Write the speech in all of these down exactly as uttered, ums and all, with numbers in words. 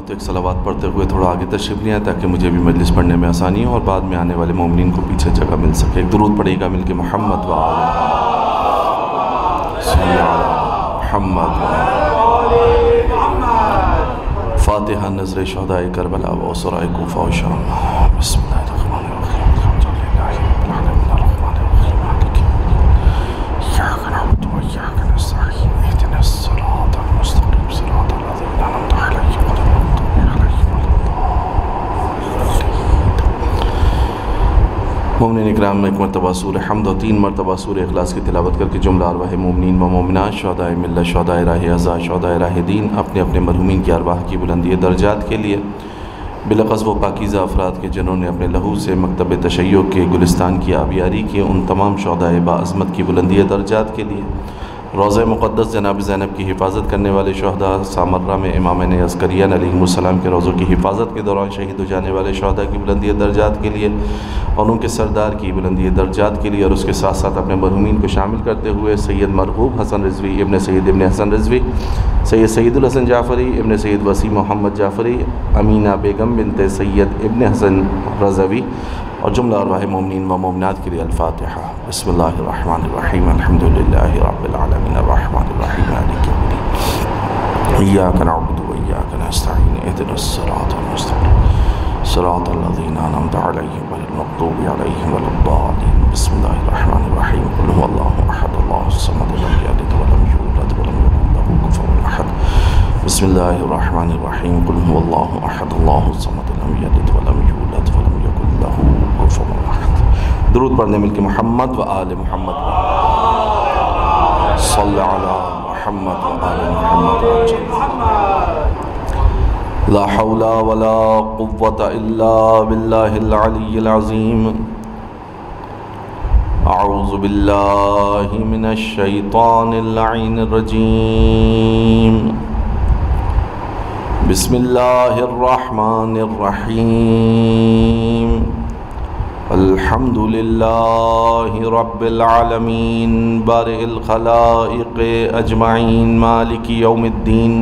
تو ایک صلوات پڑھتے ہوئے تھوڑا آگے تشریف لے آئیں تاکہ مجھے بھی مجلس پڑھنے میں آسانی ہو اور بعد میں آنے والے مومنین کو پیچھے جگہ مل سکے. ایک درود پڑھیے گا مل کے محمد و آل محمد و فاتحہ نظر شہدائے کربلا و اسرائے کوفہ و شام. بسم اللہ الرحمن الرحیم. الحمد للہ رب العالمین الرحمن الرحیم مالک یوم الدین ایاک نعبد و ایاک نستعین اهدنا الصراط المستقیم صراط الذین انعمت علیہم غیر المغضوب علیہم ولا الضالین. مومنین اکرام میں ایک مرتبہ سورہ حمد و تین مرتبہ سورہ اخلاص کی تلاوت کر کے جملہ ارواح مومنین و مومنات شہدائے ملت شہدائے راہ ازا شہدائے راہ دین اپنے اپنے مرحومین کی ارواح کی بلندی درجات کے لیے بلخص وہ پاکیزہ افراد کے جنہوں نے اپنے لہو سے مکتب تشیع کے گلستان کی آبیاری کی ان تمام شہدائے باعظمت کی بلندی درجات کے لیے روضہ مقدس جناب زینب کی حفاظت کرنے والے شہداء سامرہ میں امامین عسکریان علیہم السلام کے روضوں کی حفاظت کے دوران شہید ہو جانے والے شہداء کی بلندی درجات کے لیے اور ان کے سردار کی بلندی درجات کے لیے اور اس کے ساتھ ساتھ اپنے مرحومین کو شامل کرتے ہوئے سید مرغوب حسن رضوی ابن سید ابن حسن رضوی سید سید الحسن جعفری ابن سید وسیم محمد جعفری امینہ بیگم بنت سید ابن حسن رضوی اور جملہ ارواح مومنین و مومنات کے لیے الفاتحہ. بسم اللہ الرحمن الرحیم. الحمد للہ رب العالمین الرحمن الرحیم مالک یوم الدین ایاک نعبد و ایاک نستعین اهدنا الصراط المستقیم صراط الذین انعمت علیہم غیر المغضوب علیہم ولا الضالین. بسم اللہ الرحمن الرحیم. قل هو اللہ احد اللہ الصمد لم یلد ولم یولد ولم یکن له کفوا احد. بسم اللہ الرحمن الرحیم. قل هو اللہ احد اللہ الصمد لم یلد ولم یولد ولم یکن له کفوا احد. درود پڑھنے مل کے محمد و آل محمد صلی علی محمد و آل محمد. لا حول ولا قوة الا باللہ العلی العظیم. اعوذ باللہ من الشیطان اللعین الرجیم. بسم اللہ الرحمن الرحیم. الحمد للہ رب العالمین بارئ الخلائق اجمعین مالک یوم الدین.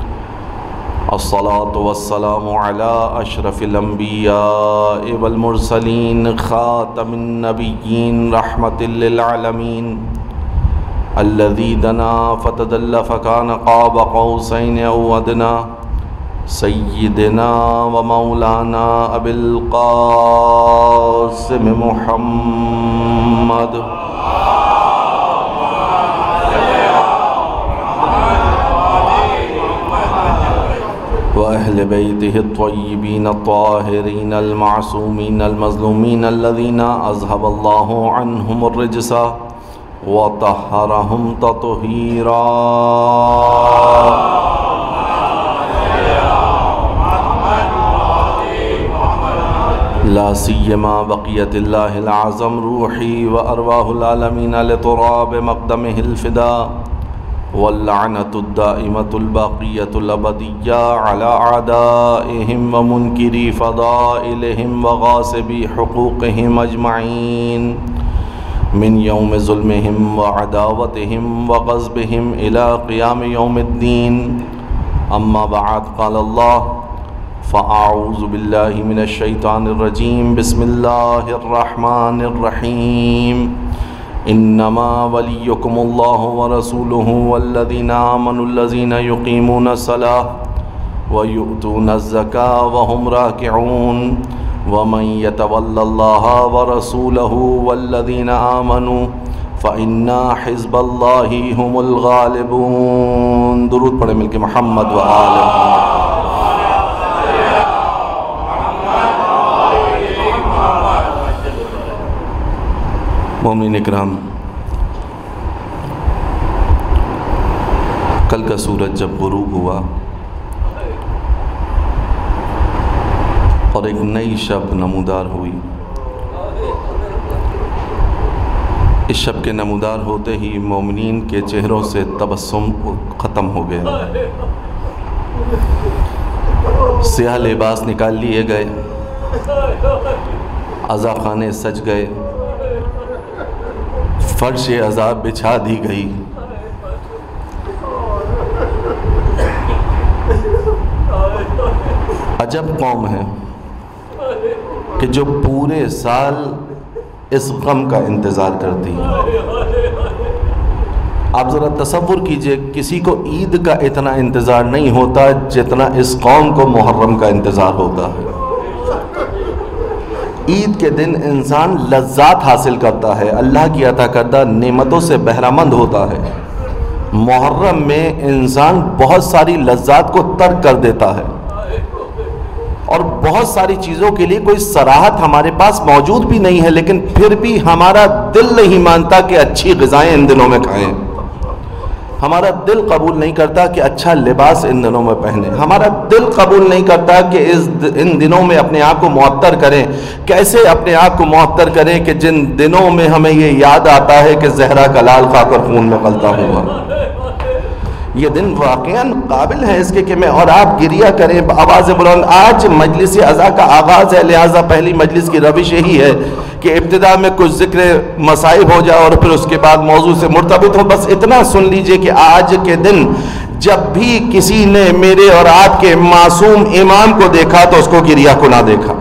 الصلاة والسلام علی اشرف الانبیاء والمرسلین خاتم النبیین رحمت للعالمین الذی دنا فتدل فکان قاب قوسین او ادنا سیدنا و مولانا ابی القاسم محمد و اہل بیتہ الطیبین الطاہرین المعصومین المظلومین الذین اذہب اللہ عنہم الرجس و طہرہم تطہیرا. لا سیما بقیت اللہ العظم روحی و ارواح العالمین لتراب مقدمہ الفدا واللعنۃ الدائمۃ الباقیۃ الابدیہ علی اعدائہم و منکری فضائلہم و غاصبی حقوقہم اجمعین من یوم ظلمہم و عداوتہم و غضبہم الی قیام یوم الدین. اما بعد قال اللہ فاعوذ باللہ من الشیطان الرجیم. بسم اللہ الرحمن الرحیم. انما ولیکم اللہ ورسولہ والذین آمنوا الذین یقیمون الصلاۃ ویؤتون الزکاۃ وہم راکعون ومن یتول اللہ ورسولہ والذین آمنوا فإن حزب اللہ هم الغالبون. درود پڑھیں مل کے محمد و آل محمد. مومنین اکرام، کل کا سورج جب غروب ہوا اور ایک نئی شب نمودار ہوئی، اس شب کے نمودار ہوتے ہی مومنین کے چہروں سے تبسم ختم ہو گیا. سیاہ لباس نکال لیے گئے، عزا خانے سج گئے، فرش عذاب بچھا دی گئی. عجب قوم ہے کہ جو پورے سال اس غم کا انتظار کرتی ہے۔ آپ ذرا تصور کیجئے، کسی کو عید کا اتنا انتظار نہیں ہوتا جتنا اس قوم کو محرم کا انتظار ہوتا ہے۔ عید کے دن انسان لذات حاصل کرتا ہے، اللہ کی عطا کردہ نعمتوں سے بہرہ مند ہوتا ہے۔ محرم میں انسان بہت ساری لذات کو ترک کر دیتا ہے، اور بہت ساری چیزوں کے لیے کوئی صراحت ہمارے پاس موجود بھی نہیں ہے، لیکن پھر بھی ہمارا دل نہیں مانتا کہ اچھی غذائیں ان دنوں میں کھائیں۔ ہمارا دل قبول نہیں کرتا کہ اچھا لباس ان دنوں میں پہنیں۔ ہمارا دل قبول نہیں کرتا کہ اس ان دنوں میں اپنے آپ کو معطر کریں۔ کیسے اپنے آپ کو معطر کریں کہ جن دنوں میں ہمیں یہ یاد آتا ہے کہ زہرا کا لال کھا کر خون میں پلتا ہوا۔ یہ دن واقعاً قابل ہے اس کے کہ میں اور آپ گریہ کریں آواز بلند۔ آج مجلس عزا کا آغاز ہے، لہٰذا پہلی مجلس کی روش یہی ہے کہ ابتدا میں کچھ ذکر مصائب ہو جائے اور پھر اس کے بعد موضوع سے مرتبط ہو۔ بس اتنا سن لیجئے کہ آج کے دن جب بھی کسی نے میرے اور آپ کے معصوم امام کو دیکھا تو اس کو گریہ کو نہ دیکھا۔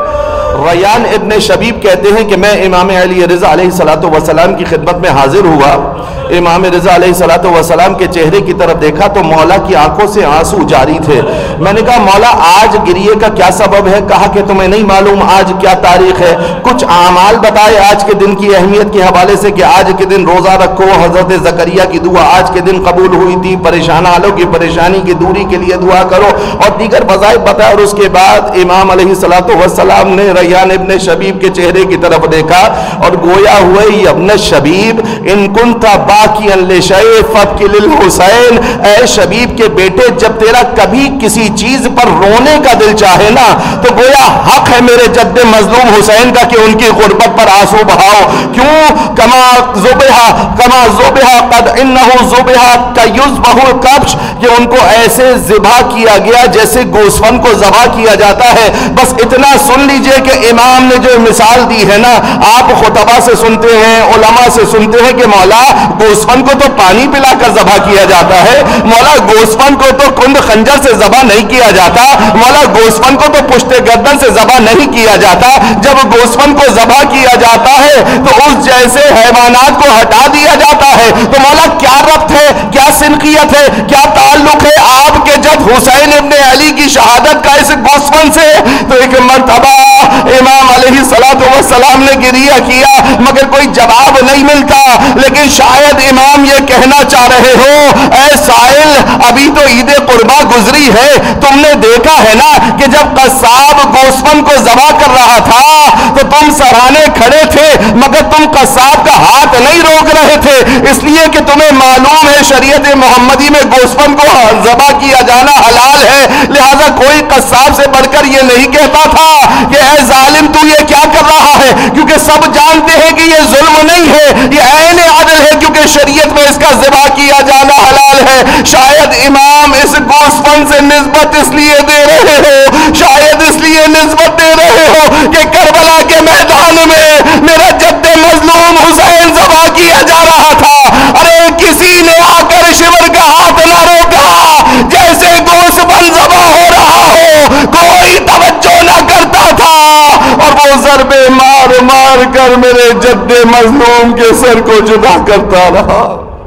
ریان ابن شبیب کہتے ہیں کہ میں امام علی رضا علیہ الصلوۃ والسلام کی خدمت میں حاضر ہوا۔ امام رضا علیہ الصلوۃ والسلام کے چہرے کی طرف دیکھا تو مولا کی آنکھوں سے آنسو جاری تھے۔ میں نے کہا مولا آج گریے کا کیا سبب ہے؟ کہا کہ تمہیں نہیں معلوم آج کیا تاریخ ہے؟ کچھ اعمال بتائے آج کے دن کی اہمیت کے حوالے سے کہ آج کے دن روزہ رکھو، حضرت زکریا کی دعا آج کے دن قبول ہوئی تھی، پریشان حالوں کی پریشانی کی دوری کے لیے دعا کرو، اور دیگر وظائف بتائے۔ اور اس کے بعد امام علیہ الصلوۃ والسلام نے ریان ابن شبیب کے چہرے کی طرف دیکھا اور گویا ہوئے ابن شبیب ان کنت باقیا لشیء فابکی للحسین، اے شبیب کے بیٹے جب تیرا کبھی کسی چیز پر رونے کا دل چاہے نا تو گویا حق ہے میرے جد مظلوم حسین کا کہ ان کی غربت پر آنسو بہاؤ۔ کیوں؟ کما ذبح کما ذبح قد انہ ذبح کیذبح الکبش، کہ ان کو ایسے ذبح کیا گیا جیسے گوسفند کو ذبح کیا جاتا ہے۔ بس اتنا سن لیجئے کہ امام نے جو مثال دی ہے نا، آپ خطبہ سے سنتے ہیں، علماء سے سنتے ہیں کہ مولا گوسفند کو تو پانی پلا کر ذبح کیا جاتا ہے، مولا گوسفند کو تو کند خنجر سے ذبح نہیں کیا جاتا، مولا گوسفند کو تو پشت گردن سے ذبح نہیں کیا جاتا۔ جب گوسفند کو ذبح کیا جاتا ہے تو اس جیسے حیوانات کو ہٹا دیا جاتا ہے، تو مولا کیا ربط ہے، کیا سنقیت ہے، کیا تعلق ہے آپ کے جد حسین ابن علی کی شہادت کا اس گوسفند سے؟ تو ایک مرتبہ امام علیہ الصلوۃ والسلام نے گریہ کیا مگر کوئی جواب نہیں ملتا، لیکن شاید امام یہ کہنا چاہ رہے ہو اے سائل ابھی تو عید قربا گزری ہے، تم نے دیکھا ہے نا کہ جب قصاب گوسفند کو ذبح کر رہا تھا تو تم سراہنے کھڑے تھے مگر تم قصاب کا ہاتھ نہیں روک رہے تھے، اس لیے کہ تمہیں معلوم ہے شریعت محمدی میں گوسفند کو ذبح کیا جانا حلال ہے، لہذا کوئی قصاب سے بڑھ کر یہ نہیں کہتا تھا کہ اے ظالم تو یہ کیا کر رہا ہے، کیونکہ سب جانتے ہیں کہ یہ ظلم نہیں ہے، یہ عین عدل ہے، کیونکہ شریعت میں اس کا ذبح کیا جانا حلال ہے۔ شاید امام اس گوسفند سے نسبت اس لیے دے رہے ہو شاید اس لیے نسبت دے رہے ہو کہ کربلا کے میدان میں میرا جد مظلوم حسین ذبح کیا جا رہا تھا، ارے کسی نے آ کر شمر کا ہاتھ نہ روکا، جیسے گوسفند ذبح ہو رہا ہو کوئی توجہ نہ کرتا تھا، اور وہ ضربے مار مار کر میرے جد مظلوم کے سر کو جدا کرتا رہا۔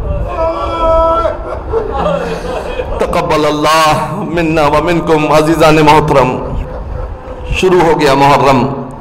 تقبل اللہ منا و منکم۔ عزیزان محترم، شروع ہو گیا محرم۔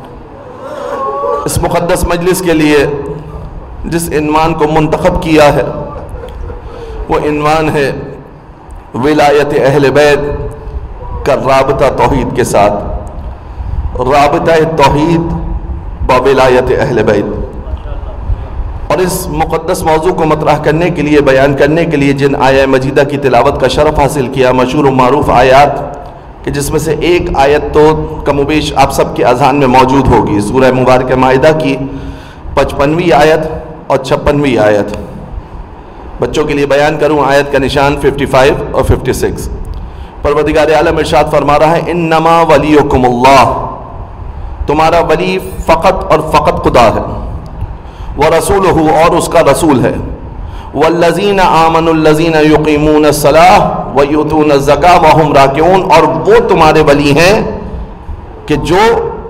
اس مقدس مجلس کے لیے جس عنوان کو منتخب کیا ہے وہ عنوان ہے ولایت اہل بیت کا رابطہ توحید کے ساتھ، رابطہ توحید با ولایت اہل بیت۔ اور اس مقدس موضوع کو مطرح کرنے کے لیے، بیان کرنے کے لیے جن آیہ مجیدہ کی تلاوت کا شرف حاصل کیا، مشہور و معروف آیات کہ جس میں سے ایک آیت تو کم و بیش آپ سب کے اذہان میں موجود ہوگی، سورہ مبارکہ مائدہ کی پچپنویں آیت اور چھپنویں آیت۔ بچوں کے لیے بیان کروں، آیت کا نشان پچپن اور چھپن۔ پروردگار عالم ارشاد فرما رہا ہے انما ولیکم اللہ، تمہارا ولی فقط اور فقط خدا ہے، ورسولہ اور اس کا رسول ہے، والذین آمنوا الذین یقیمون الصلاۃ ویؤتون الزکاۃ وہم راکعون، اور وہ تمہارے ولی ہیں کہ جو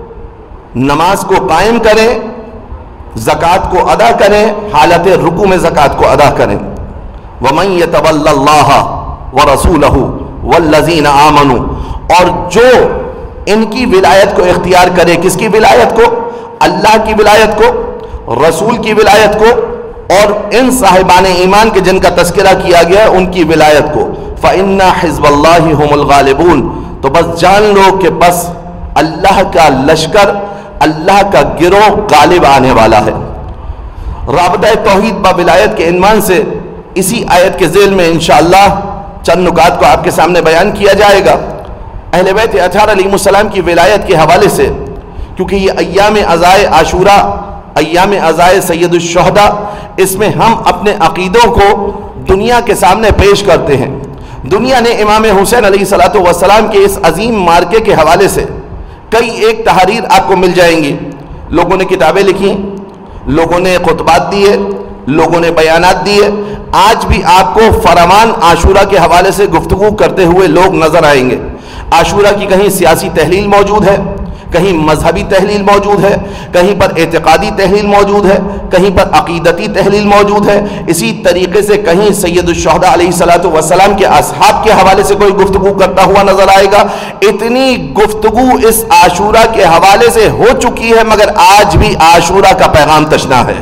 نماز کو قائم کریں، زکوٰۃ کو ادا کریں، حالت رکوع میں زکوٰۃ کو ادا کریں. وَمَن يَتَوَلَّ اللَّهَ وَرَسُولَهُ وَالَّذِينَ آمَنُوا، اور جو ان کی ولایت کو اختیار کرے. کس کی ولایت کو؟ اللہ کی ولایت کو، رسول کی ولایت کو، اور ان صاحبان ایمان کے جن کا تذکرہ کیا گیا ہے ان کی ولایت کو. فَإِنَّ حِزْبَ اللَّهِ هُمُ الْغَالِبُونَ، تو بس جان لو کہ بس اللہ کا لشکر، اللہ کا گروہ غالب آنے والا ہے. رابطہ توحید با ولایت کے عنوان سے اسی آیت کے ذیل میں انشاءاللہ چند نکات کو آپ کے سامنے بیان کیا جائے گا. اہل بیت اطہار علیہ السلام کی ولایت کے حوالے سے، کیونکہ یہ ایام عزائے عاشوراء، ایام عزائے سید الشہداء، اس میں ہم اپنے عقیدوں کو دنیا کے سامنے پیش کرتے ہیں. دنیا نے امام حسین علیہ السلام کے اس عظیم مارکے کے حوالے سے کئی ایک تحریر آپ کو مل جائیں گی. لوگوں نے کتابیں لکھی، لوگوں نے خطبات دیے، لوگوں نے بیانات دیے. آج بھی آپ کو فرمان عاشوراء کے حوالے سے گفتگو کرتے ہوئے لوگ نظر آئیں گے. عاشوراء کی کہیں سیاسی تحلیل موجود ہے، کہیں مذہبی تحلیل موجود ہے، کہیں پر اعتقادی تحلیل موجود ہے، کہیں پر عقیدتی تحلیل موجود ہے. اسی طریقے سے کہیں سید الشہداء علیہ السلام کے اصحاب کے حوالے سے کوئی گفتگو کرتا ہوا نظر آئے گا. اتنی گفتگو اس عاشوراء کے حوالے سے ہو چکی ہے، مگر آج بھی عاشوراء کا پیغام تشنا ہے.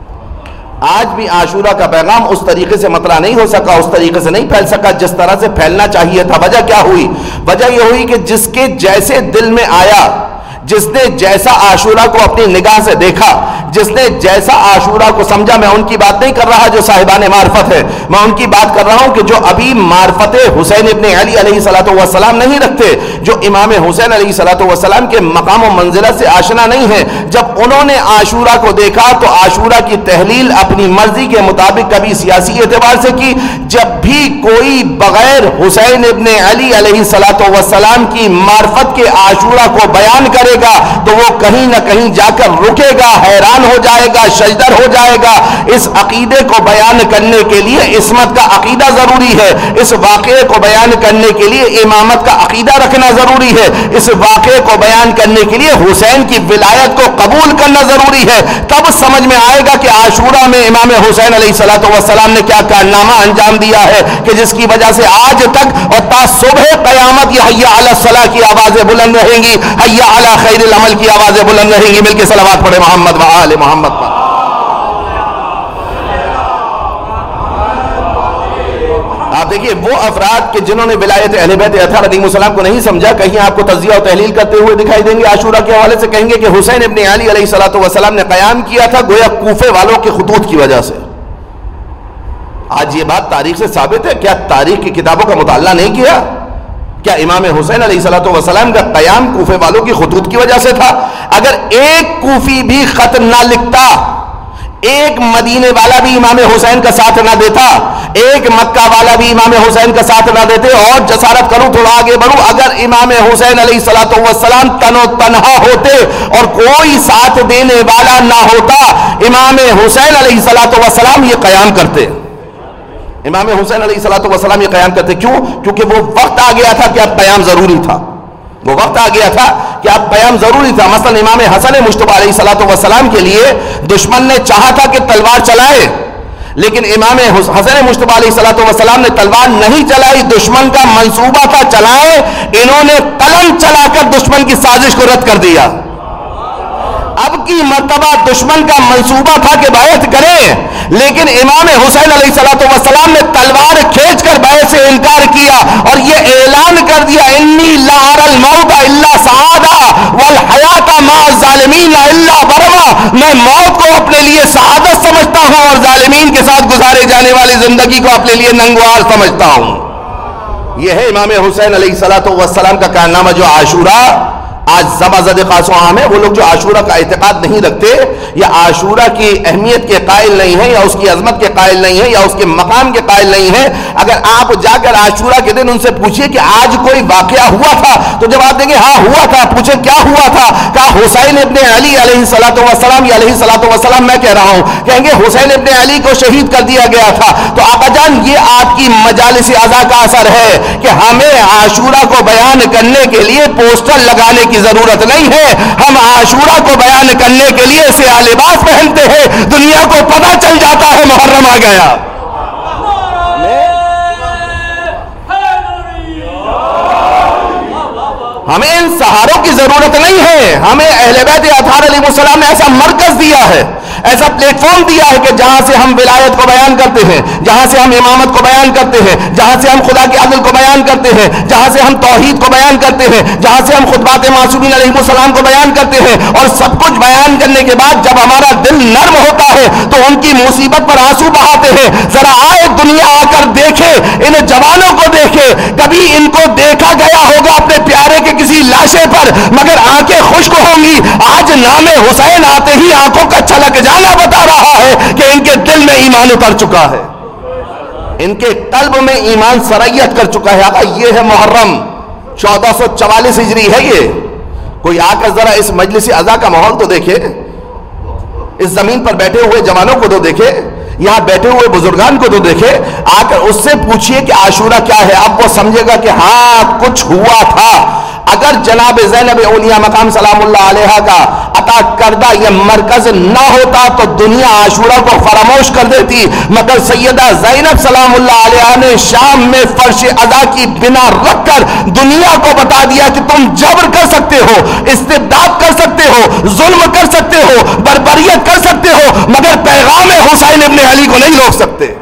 آج بھی عاشوراء کا پیغام اس طریقے سے مطلع نہیں ہو سکا، اس طریقے سے نہیں پھیل سکا جس طرح سے پھیلنا چاہیے تھا. وجہ کیا ہوئی؟ وجہ یہ ہوئی کہ جس کے جیسے دل میں آیا، جس نے جیسا عاشوراء کو اپنی نگاہ سے دیکھا، جس نے جیسا عاشوراء کو سمجھا. میں ان کی بات نہیں کر رہا جو صاحبان معرفت ہے، میں ان کی بات کر رہا ہوں کہ جو ابھی معرفت حسین ابن علی علیہ السلام نہیں رکھتے، جو امام حسین علیہ السلام کے مقام و منزلت سے آشنا نہیں ہے. جب انہوں نے عاشوراء کو دیکھا تو عاشوراء کی تحلیل اپنی مرضی کے مطابق کبھی سیاسی اعتبار سے کی. جب بھی کوئی بغیر حسین ابن علی علیہ السلام کی معرفت کے عاشوراء کو بیان کرے گا تو وہ کہیں نہ کہیں جا کر رکے گا، حیران ہو جائے گا، شجدر ہو جائے گا. اس عقیدے کو بیان کرنے کے لیے عصمت کا عقیدہ ضروری ہے. اس واقعے کو بیان کرنے کے لیے امامت کا عقیدہ رکھنا ضروری ہے. اس واقعے کو بیان کرنے کے لیے حسین کی ولایت کو قبول کرنا ضروری ہے. تب سمجھ میں آئے گا کہ عاشوراء میں امام حسین علیہ السلام نے کیا کارنامہ انجام دیا ہے کہ جس کی وجہ سے آج تک اور تا صبح قیامت یہ حی علی الصلاۃ کی آوازیں بلند رہیں گی، حی علی خیر العمل کی آوازیں بلند رہیں گی. مل کے صلوات پڑھے محمد و آل محمد پر. آپ دیکھیے وہ افراد کہ جنہوں نے ولایت اہل بیت اطہار علیہ السلام کو نہیں سمجھا، کہیں آپ کو تجزیہ و تحلیل کرتے ہوئے دکھائی دیں گے. عاشوراء کے حوالے سے کہیں گے کہ حسین ابن علی علیہ السلام نے قیام کیا تھا گویا کوفے والوں کے خطوط کی وجہ سے. آج یہ بات تاریخ سے ثابت ہے. کیا تاریخ کی کتابوں کا مطالعہ نہیں کیا؟ کیا امام حسین علیہ السلام کا قیام کوفے والوں کی خطوط کی وجہ سے تھا؟ اگر ایک کوفی بھی خط نہ لکھتا، ایک مدینے والا بھی امام حسین کا ساتھ نہ دیتا، ایک مکہ والا بھی امام حسین کا ساتھ نہ دیتے، اور جسارت کروں تھوڑا آگے بڑھوں، اگر امام حسین علیہ السلام تن و تنہا ہوتے اور کوئی ساتھ دینے والا نہ ہوتا، امام حسین علیہ السلام یہ قیام کرتے. امام حسین علیہ السلام یہ قیام کرتے. کیوں؟ کیونکہ وہ وقت آ گیا تھا کہ اب قیام ضروری تھا. وہ وقت آ گیا تھا کہ اب قیام ضروری تھا. مثلا امام حسن مجتبی علیہ السلام کے لیے دشمن نے چاہا تھا کہ تلوار چلائے، لیکن امام حسن مجتبی علیہ السلام نے تلوار نہیں چلائی. دشمن کا منصوبہ تھا چلائے، انہوں نے قلم چلا کر دشمن کی سازش کو رد کر دیا. اب کی مرتبہ دشمن کا منصوبہ تھا کہ بیعت کریں، لیکن امام حسین علیہ السلام نے تلوار کھینچ کر بیعت سے انکار کیا اور یہ اعلان کر دیا انی لا اری الموت الا سعادہ والحیات مع الظالمین الا برما. میں موت کو اپنے لیے سعادت سمجھتا ہوں اور ظالمین کے ساتھ گزارے جانے والی زندگی کو اپنے لیے ننگوار سمجھتا ہوں. یہ ہے امام حسین علیہ السلام کا کارنامہ. جو عاشوراء آج زبا زد خاص و عام ہے، وہ لوگ جو عاشوراء کا اعتقاد نہیں رکھتے یا عاشوراء کی اہمیت کے قائل نہیں ہیں یا اس کی عظمت کے قائل نہیں ہیں یا اس کے مقام کے قائل نہیں ہیں، اگر آپ جا کر عاشوراء کے دن ان سے پوچھئے کہ آج کوئی واقعہ ہوا تھا تو جواب دیں گے ہاں ہوا تھا. پوچھیں کیا ہوا تھا؟ کہا حسین ابن علی علیہ السلام یا علیہ السلام میں کہہ رہا ہوں، کہیں گے حسین ابن علی کو شہید کر دیا گیا تھا. تو آقا جان یہ آپ کی مجالس اعضاء کا اثر ہے کہ ہمیں عاشوراء کو بیان کرنے کے لیے پوسٹر لگانے کی ضرورت نہیں ہے. ہم عاشورہ کو بیان کرنے کے لیے سیاہ لباس پہنتے ہیں, دنیا کو پتہ چل جاتا ہے محرم آ گیا. ہمیں ان سہاروں کی ضرورت نہیں ہے. ہمیں اہل بیت اطہار علیہ السلام نے ایسا مرکز دیا ہے, ایسا پلیٹ فارم دیا ہے کہ جہاں سے ہم ولایت کو بیان کرتے ہیں, جہاں سے ہم امامت کو بیان کرتے ہیں, جہاں سے ہم خدا کے عدل کو بیان کرتے ہیں, جہاں سے ہم توحید کو بیان کرتے ہیں, جہاں سے ہم خطبات معصومین علیہ السلام کو بیان کرتے ہیں. اور سب کچھ بیان کرنے کے بعد جب ہمارا دل نرم ہوتا ہے تو ان کی مصیبت پر آنسو بہاتے ہیں. ذرا آئے دنیا آ کر دیکھے, ان جوانوں کو دیکھے. کبھی ان کو دیکھا گیا ہوگا اپنے پیارے کے کسی لاشے پر, مگر آنکھیں خشک ہوں گی. آج نام حسین آتے ہی آنکھوں کا چھلک جانا بتا رہا ہے کہ ان کے دل میں ایمان اتر چکا ہے, ان کے قلب میں ایمان سرایت کر چکا ہے. آقا یہ ہے محرم, چودہ سو چوالیس ہجری ہے یہ. کوئی آ کر ذرا اس مجلس عزا کا ماحول تو دیکھے, اس زمین پر بیٹھے ہوئے جوانوں کو تو دیکھے, یہاں بیٹھے ہوئے بزرگان کو تو دیکھے. آ کر اس سے پوچھئے کہ عاشورہ کیا ہے, اب وہ سمجھے گا کہ ہاں کچھ ہوا تھا. اگر جناب زینب اولیاء مقام سلام اللہ علیہا کا عطا کردہ یہ مرکز نہ ہوتا تو دنیا عاشورہ کو فراموش کر دیتی, مگر سیدہ زینب سلام اللہ علیہا نے شام میں فرش عزا کی بنا رکھ کر دنیا کو بتا دیا کہ تم جبر کر سکتے ہو, استبداد کر سکتے ہو, ظلم کر سکتے ہو, بربریت کر سکتے ہو, مگر پیغام حسین ابن علی کو نہیں روک سکتے.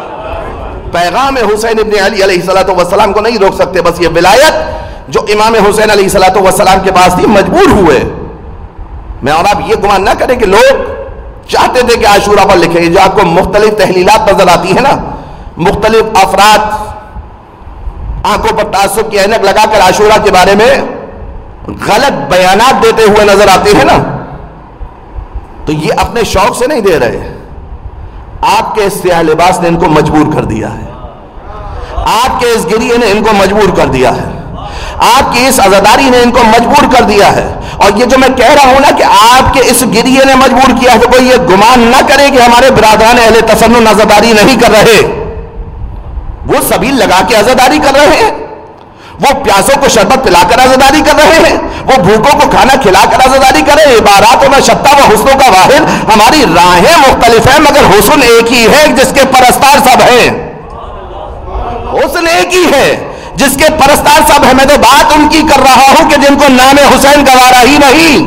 پیغام حسین ابن علی علیہ السلام کو نہیں روک سکتے. بس یہ ولایت جو امام حسین علیہ السلام کے پاس تھی, مجبور ہوئے. میں اور آپ یہ گمان نہ کریں کہ لوگ چاہتے تھے کہ عاشورہ پر لکھیں. جو آپ کو مختلف تحلیلات نظر آتی ہیں نا, مختلف افراد آنکھوں پر تعصب کی عینک لگا کر عاشورہ کے بارے میں غلط بیانات دیتے ہوئے نظر آتے ہیں نا, تو یہ اپنے شوق سے نہیں دے رہے, آپ کے اس سیاہ لباس نے ان کو مجبور کر دیا ہے, آپ کے اس گریے نے ان کو مجبور کر دیا ہے, آپ کی اس عزاداری نے ان کو مجبور کر دیا ہے. اور یہ جو میں کہہ رہا ہوں نا کہ آپ کے اس گریے نے مجبور کیا ہے, تو کوئی یہ گمان نہ کرے کہ ہمارے برادران اہل تسنن عزاداری نہیں کر رہے. وہ سبیل لگا کے عزاداری کر رہے ہیں, وہ پیاسوں کو شربت پلا کر عزاداری کر رہے ہیں, وہ بھوکوں کو کھانا کھلا کر عزاداری کر رہے ہیں. عباراتوں میں شتہ و حسنوں کا واحد, ہماری راہیں مختلف ہیں مگر حسن ایک ہی ہے جس کے پرستار سب ہیں. حسن ایک ہی ہے جس کے پرستار سب ہیں. میں تو بات ان کی کر رہا ہوں کہ جن کو نام حسین گوارا ہی نہیں,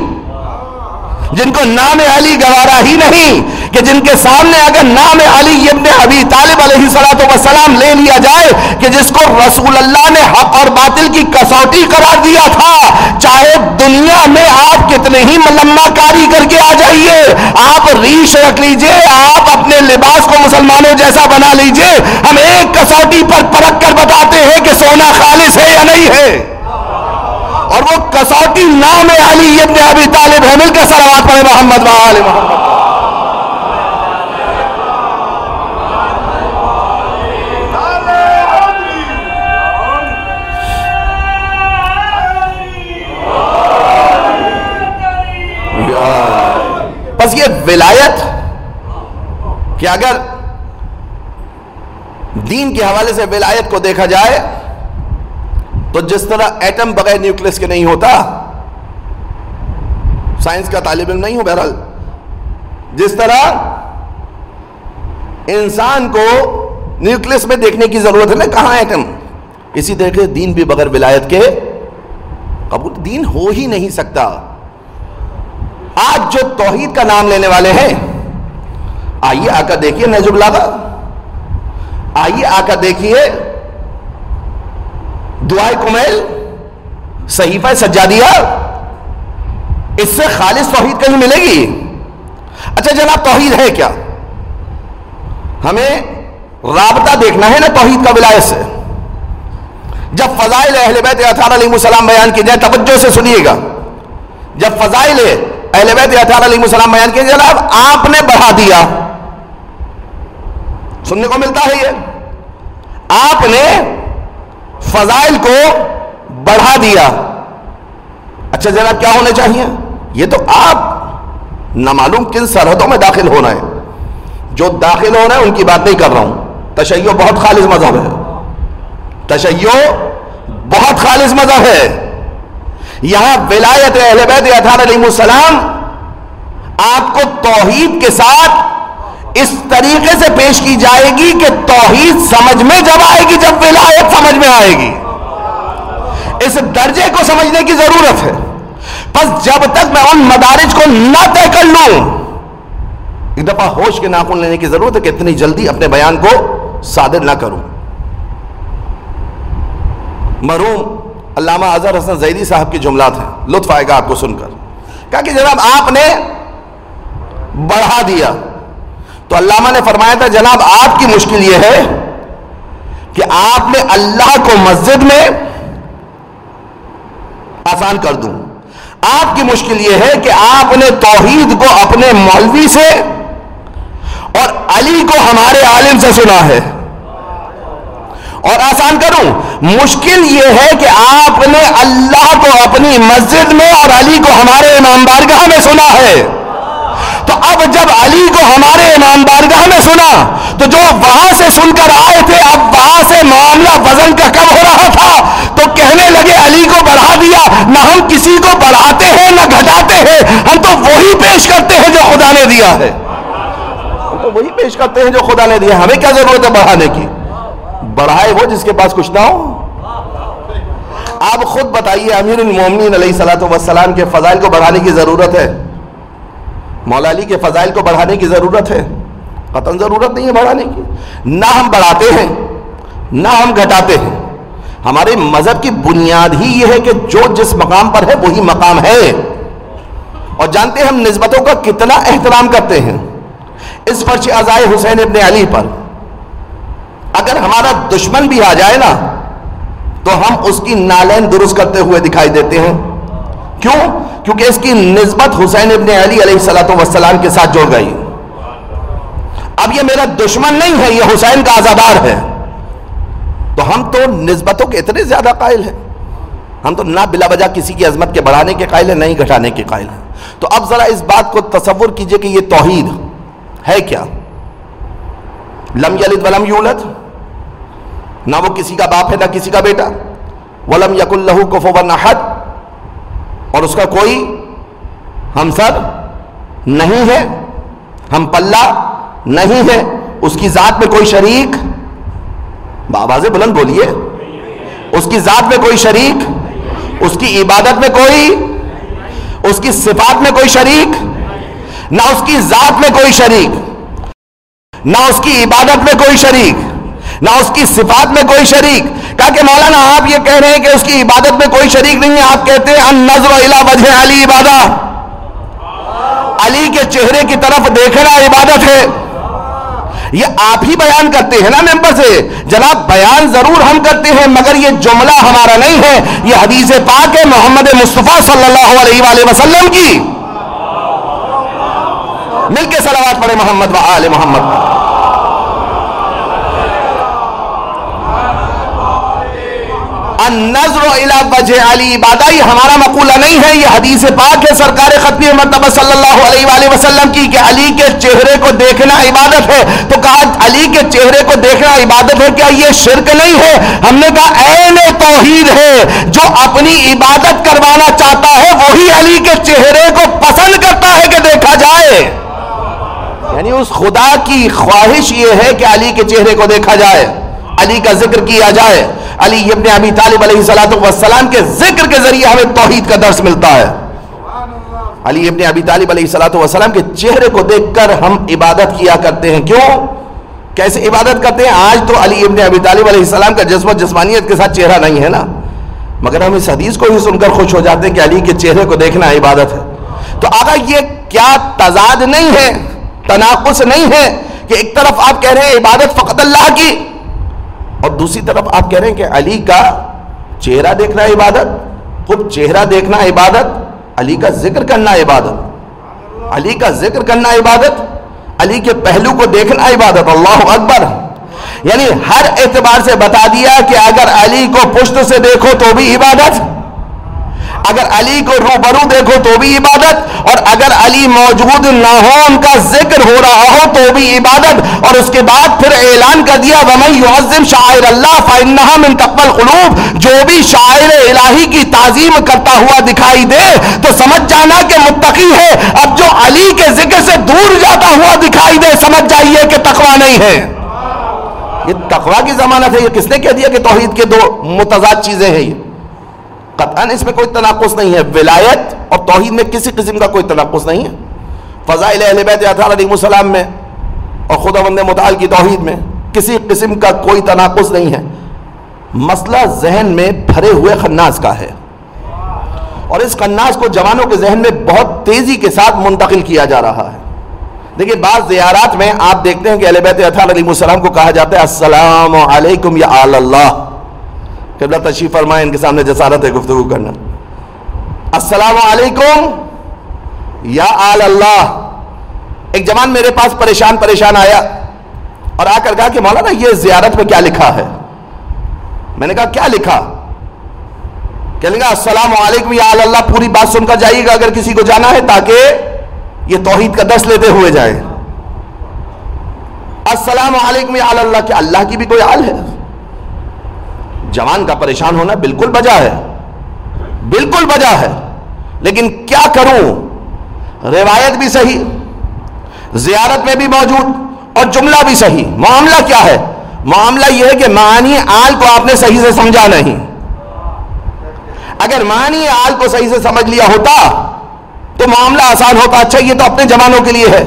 جن کو نام علی گوارا ہی نہیں, کہ جن کے سامنے اگر نام علی ابن ابی طالب علیہ السلام لے لیا جائے, کہ جس کو رسول اللہ نے حق اور باطل کی کسوٹی قرار دیا تھا, چاہے دنیا میں آپ کتنے ہی ملمہ کاری کر کے آ جائیے, آپ ریش رکھ لیجئے, آپ اپنے لباس کو مسلمانوں جیسا بنا لیجئے, ہم ایک کسوٹی پر پرکھ کر بتاتے ہیں کہ سونا خالص ہے یا نہیں ہے, اور وہ کسوٹی نام علی ابن ابی طالب ہے. مل کے صلوات پڑھیں محمد و آل محمد. بس یہ ولایت کہ اگر دین کے حوالے سے ولایت کو دیکھا جائے تو جس طرح ایٹم بغیر نیوکلس کے نہیں ہوتا, سائنس کا طالب علم نہیں ہو بہرحال, جس طرح انسان کو نیوکلس میں دیکھنے کی ضرورت ہے نا کہاں ایٹم, اسی طرح دین بھی بغیر ولایت کے قبول دین ہو ہی نہیں سکتا. آج جو توحید کا نام لینے والے ہیں, آئیے آ کر دیکھیے نہج البلاغہ, آئیے آ کر دیکھیے دعائے کمیل, صحیفہ سجادیہ, اس سے خالص توحید کہیں ملے گی؟ اچھا جناب توحید ہے کیا؟ ہمیں رابطہ دیکھنا ہے نا توحید کا ولایت سے. جب فضائل اہل بیت اطہار علیہ السلام بیان کی جائے, توجہ سے سنیے گا, جب فضائل اہل بیت اطہار علیہ السلام بیان کی جناب آپ نے بڑھا دیا, سننے کو ملتا ہے یہ, آپ نے فضائل کو بڑھا دیا. اچھا جناب کیا ہونا چاہیے؟ یہ تو آپ نامعلوم کن سرحدوں میں داخل ہونا ہے. جو داخل ہونا ہے ان کی بات نہیں کر رہا ہوں. تشیع بہت خالص مذہب ہے, تشیع بہت خالص مذہب ہے. یہاں ولایت اہل بیت اطہار علیہ السلام آپ کو توحید کے ساتھ اس طریقے سے پیش کی جائے گی کہ توحید سمجھ میں جب آئے گی جب ولایت سمجھ میں آئے گی. اس درجے کو سمجھنے کی ضرورت ہے. پس جب تک میں ان مدارج کو نہ طے کر لوں، ایک دفعہ ہوش کے ناخن لینے کی ضرورت ہے کہ اتنی جلدی اپنے بیان کو صادر نہ کروں. مرحوم علامہ اظہر حسن زیدی صاحب کے جملات ہیں، لطف آئے گا آپ کو سن کر. کہا کہ جناب آپ نے بڑھا دیا، تو علامہ نے فرمایا تھا جناب آپ کی مشکل یہ ہے کہ آپ نے اللہ کو مسجد میں آسان کر دوں، آپ کی مشکل یہ ہے کہ آپ نے توحید کو اپنے مولوی سے اور علی کو ہمارے عالم سے سنا ہے. اور آسان کروں، مشکل یہ ہے کہ آپ نے اللہ کو اپنی مسجد میں اور علی کو ہمارے امام بارگاہ میں سنا ہے. تو اب جب علی کو ہمارے امام بارگاہ میں سنا تو جو وہاں سے سن کر آئے تھے اب وہاں سے معاملہ وزن کا کم ہو رہا تھا، تو کہنے لگے علی کو بڑھا دیا. نہ ہم کسی کو بڑھاتے ہیں نہ گھٹاتے ہیں، ہم تو وہی پیش کرتے ہیں جو خدا نے دیا ہے. ہم تو وہی پیش کرتے ہیں جو خدا نے دیا ہے. ہمیں کیا ضرورت ہے بڑھانے کی؟ بڑھائے وہ جس کے پاس کچھ نہ ہو. آپ خود بتائیے، امیر المومنین علیہ الصلوۃ والسلام کے فضائل کو بڑھانے کی ضرورت ہے؟ مولا علی کے فضائل کو بڑھانے کی ضرورت ہے؟ قطعاً ضرورت نہیں ہے بڑھانے کی. نہ ہم بڑھاتے ہیں نہ ہم گھٹاتے ہیں. ہمارے مذہب کی بنیاد ہی یہ ہے کہ جو جس مقام پر ہے وہی مقام ہے. اور جانتے ہیں ہم نسبتوں کا کتنا احترام کرتے ہیں. اس فرش عزائے حسین ابن علی پر اگر ہمارا دشمن بھی آ جائے نا تو ہم اس کی نالین درست کرتے ہوئے دکھائی دیتے ہیں. کیوں؟ کیونکہ اس کی نسبت حسین ابن علی علیہ الصلوۃ والسلام کے ساتھ جڑ گئی. اب یہ میرا دشمن نہیں ہے، یہ حسین کا عزادار ہے. تو ہم تو نسبتوں کے اتنے زیادہ قائل ہیں. ہم تو نہ بلا وجہ کسی کی عظمت کے بڑھانے کے قائل ہیں نہ ہی گھٹانے کے قائل ہیں. تو اب ذرا اس بات کو تصور کیجئے کہ یہ توحید ہے کیا؟ لم یلد ولم یولد، نہ وہ کسی کا باپ ہے نہ کسی کا بیٹا. ولم یکن لہ کفوا احد، اور اس کا کوئی ہمسر نہیں ہے، ہم پلہ نہیں ہے. اس کی ذات میں کوئی شریک، آواز بلند بولیے، اس کی ذات میں کوئی شریک، اس کی عبادت میں کوئی، اس کی صفات میں کوئی شریک، نہ اس کی ذات میں کوئی شریک، نہ اس کی عبادت میں کوئی شریک، نہ اس کی صفات میں کوئی شریک. کہا کہ مولانا آپ یہ کہہ رہے ہیں کہ اس کی عبادت میں کوئی شریک نہیں ہے. آپ کہتے ہیں النظر الی وجہ علی عبادہ، علی کے چہرے کی طرف دیکھنا عبادت ہے. یہ آپ ہی بیان کرتے ہیں نا ممبر سے. جناب بیان ضرور ہم کرتے ہیں مگر یہ جملہ ہمارا نہیں ہے، یہ حدیث پاک ہے محمد مصطفیٰ صلی اللہ علیہ وآلہ وسلم کی. مل کے صلوات پڑھے محمد و آل محمد. النظر الی وجہ علی عبادہ، یہ ہمارا مقولہ نہیں ہے، یہ حدیث پاک ہے سرکار ختمی مرتبہ صلی اللہ علیہ وآلہ وسلم کی کہ علی کے چہرے کو دیکھنا عبادت ہے. تو کہا علی کے چہرے کو دیکھنا عبادت ہے، کیا یہ شرک نہیں ہے؟ ہم نے کہا عین توحید ہے. جو اپنی عبادت کروانا چاہتا ہے وہی علی کے چہرے کو پسند کرتا ہے کہ دیکھا جائے. یعنی اس خدا کی خواہش یہ ہے کہ علی کے چہرے کو دیکھا جائے، علی کا ذکر کیا جائے. علی ابن ابی طالب علیہ الصلوۃ والسلام کے ذکر کے ذریعے ہمیں توحید کا درس ملتا ہے. علی ابن ابی طالب علیہ الصلوۃ والسلام کے چہرے کو دیکھ کر ہم عبادت کیا کرتے ہیں. کیوں؟ کیسے عبادت کرتے ہیں؟ آج تو علی ابن ابی طالب علیہ السلام کا جسم و جسمانیت کے ساتھ چہرہ نہیں ہے نا، مگر ہم اس حدیث کو ہی سن کر خوش ہو جاتے ہیں کہ علی کے چہرے کو دیکھنا عبادت ہے. تو آقا یہ کیا تضاد نہیں ہے، تناقض نہیں ہے کہ ایک طرف آپ کہہ رہے ہیں عبادت فقط اللہ کی اور دوسری طرف آپ کہہ رہے ہیں کہ علی کا چہرہ دیکھنا عبادت، خود چہرہ دیکھنا عبادت، علی کا ذکر کرنا عبادت، علی کا ذکر کرنا عبادت، علی کے پہلو کو دیکھنا عبادت. اللہ اکبر. یعنی ہر اعتبار سے بتا دیا کہ اگر علی کو پشت سے دیکھو تو بھی عبادت، اگر علی کو روبرو دیکھو تو بھی عبادت، اور اگر علی موجود نہ ہو ان کا ذکر ہو رہا ہو تو بھی عبادت. اور اس کے بعد پھر اعلان کر دیا وَمَن يُعَظِّمْ شَعَائِرَ اللَّهِ فَإِنَّهَا مِن تَقْوَى الْقُلُوبِ، جو بھی شاعر الہی کی تعظیم کرتا ہوا دکھائی دے تو سمجھ جانا کہ متقی ہے. اب جو علی کے ذکر سے دور جاتا ہوا دکھائی دے سمجھ جائیے کہ تقویٰ نہیں ہے. یہ تقویٰ کی ضمانت ہے. یہ کس نے کہہ دیا کہ توحید کے دو متضاد چیزیں ہیں؟ یہ قطعاً اس میں کوئی تناقض نہیں ہے. ولایت اور توحید میں کسی قسم کا کوئی تناقض نہیں ہے. فضائل اہل بیت اطہار علیہ السلام میں اور خداوند متعال کی توحید میں کسی قسم کا کوئی تناقض نہیں ہے. مسئلہ ذہن میں بھرے ہوئے خناس کا ہے، اور اس خناس کو جوانوں کے ذہن میں بہت تیزی کے ساتھ منتقل کیا جا رہا ہے. دیکھیں بعض زیارات میں آپ دیکھتے ہیں کہ اہل بیت اطہار علیہ السلام کو کہا جاتا ہے السلام علیکم یا آل اللہ. قبلہ تشریف فرمائیں، ان کے سامنے جسارت ہے گفتگو کرنا. السلام علیکم یا آل اللہ. ایک جوان میرے پاس پریشان پریشان آیا اور آ کر کہا کہ مولانا یہ زیارت میں کیا لکھا ہے؟ میں نے کہا کیا لکھا؟ کہنے گا السلام علیکم یا آل اللہ. پوری بات سن کر جائیے گا اگر کسی کو جانا ہے، تاکہ یہ توحید کا درس لیتے ہوئے جائے. السلام علیکم یا آل اللہ، کہ اللہ کی بھی کوئی آل ہے؟ جوان کا پریشان ہونا بالکل بجا ہے، بالکل بجا ہے. لیکن کیا کروں؟ روایت بھی صحیح، زیارت میں بھی موجود، اور جملہ بھی صحیح. معاملہ کیا ہے؟ معاملہ یہ ہے کہ معنی آل کو آپ نے صحیح سے سمجھا نہیں. اگر معنی آل کو صحیح سے سمجھ لیا ہوتا تو معاملہ آسان ہوتا. اچھا یہ تو اپنے جوانوں کے لیے ہے،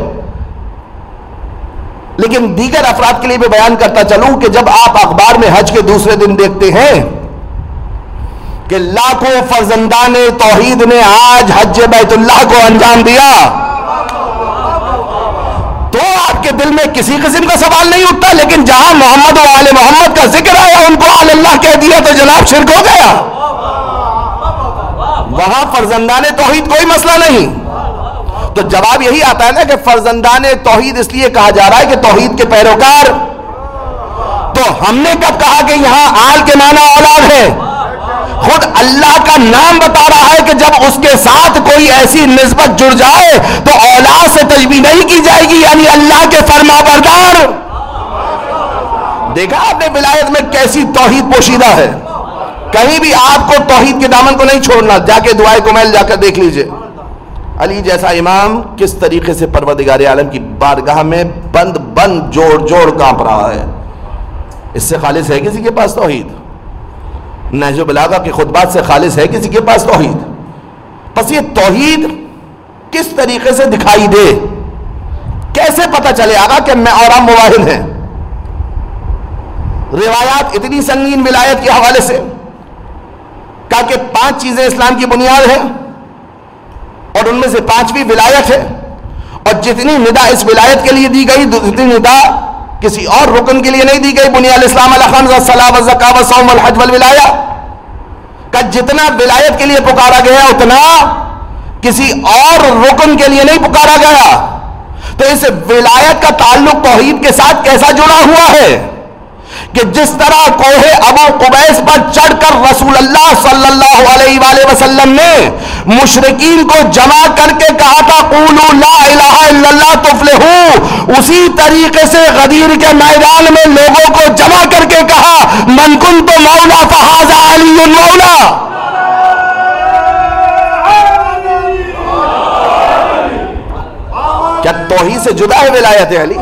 لیکن دیگر افراد کے لیے بھی بیان کرتا چلوں کہ جب آپ اخبار میں حج کے دوسرے دن دیکھتے ہیں کہ لاکھوں فرزندان توحید نے آج حج بیت اللہ کو انجام دیا، تو آپ کے دل میں کسی قسم کا سوال نہیں اٹھتا. لیکن جہاں محمد و آل محمد کا ذکر آیا ان کو آل اللہ کہہ دیا تو جناب شرک ہو گیا. وہاں فرزندان توحید کوئی مسئلہ نہیں. تو جواب یہی آتا ہے نا کہ فرزندان توحید اس لیے کہا جا رہا ہے کہ توحید کے پیروکار. تو ہم نے کب کہا کہ یہاں آل کے معنی اولاد ہے؟ خود اللہ کا نام بتا رہا ہے کہ جب اس کے ساتھ کوئی ایسی نسبت جڑ جائے تو اولاد سے تشبیہ نہیں کی جائے گی، یعنی اللہ کے فرما بردار. دیکھا آپ نے ولایت میں کیسی توحید پوشیدہ ہے. کہیں بھی آپ کو توحید کے دامن کو نہیں چھوڑنا. جا کے دعائے کمیل جا کر دیکھ لیجئے علی جیسا امام کس طریقے سے پروردگار عالم کی بارگاہ میں بند بند جوڑ جوڑ کانپ رہا ہے. اس سے خالص ہے کسی کے پاس توحید؟ نہج البلاغہ کے خطبات سے خالص ہے کسی کے پاس توحید؟ پس یہ توحید کس طریقے سے دکھائی دے، کیسے پتہ چلے آگا کہ میں اور ہم مواحد ہیں؟ روایات اتنی سنگین ولایت کے حوالے سے کہا کہ پانچ چیزیں اسلام کی بنیاد ہیں، اور ان میں سے پانچویں ولایت ہے. اور جتنی ندا اس ولایت کے لیے دی گئی جتنی ندا کسی اور رکن کے لیے نہیں دی گئی. بنیاد الاسلام علی خمس الصلاۃ والزکاۃ والصوم والحج والولایہ کا جتنا ولایت کے لیے پکارا گیا اتنا کسی اور رکن کے لیے نہیں پکارا گیا. تو اس ولایت کا تعلق توحید کے ساتھ کیسا جڑا ہوا ہے کہ جس طرح کوہ ابو قبیس پر چڑھ کر رسول اللہ صلی اللہ علیہ وآلہ وسلم نے مشرکین کو جمع کر کے کہا تھا قولوا لا الہ الا اللہ تفلحوا، اسی طریقے سے غدیر کے میدان میں لوگوں کو جمع کر کے کہا من کنت مولا فہذا علی مولا. کیا توحید سے جدا ہے ولایت علی؟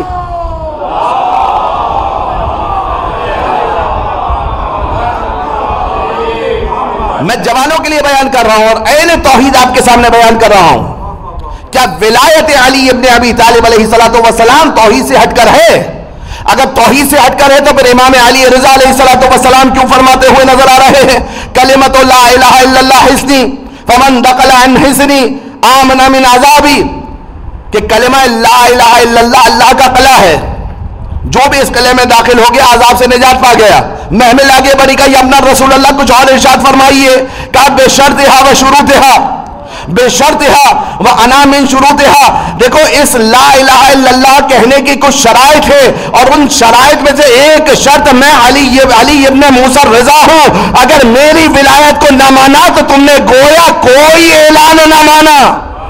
میں جوانوں کے لیے بیان کر رہا ہوں اور عین توحید آپ کے سامنے بیان کر رہا ہوں. کیا ولایت علی ابن ابی طالب علیہ الصلوۃ والسلام توحید سے ہٹ کر ہے؟ اگر توحید سے ہٹ کر ہے تو پھر امام علی رضا علیہ الصلوۃ والسلام کیوں فرماتے ہوئے نظر آ رہے ہیں کلمۃ لا الہ الا اللہ حصنی فمن دخل عن حصنی آمن من عذابی، کہ کلمہ لا الہ الا اللہ اللہ کا قلعہ ہے، جو بھی اس قلعے میں داخل ہو گیا عذاب سے نجات پا گیا. محمل آگے بڑھی کا یمنا رسول اللہ کچھ اور ارشاد فرمائیے کہ بے شرطہا و شروطہا، بشرطها وانا من شروطها. دیکھو اس لا الہ الا اللہ کہنے کی کچھ شرائط ہے اور ان شرائط میں سے ایک شرط میں علی علی ابن موسیٰ رضا ہوں. اگر میری ولایت کو نہ مانا تو تم نے گویا کوئی اعلان نہ مانا،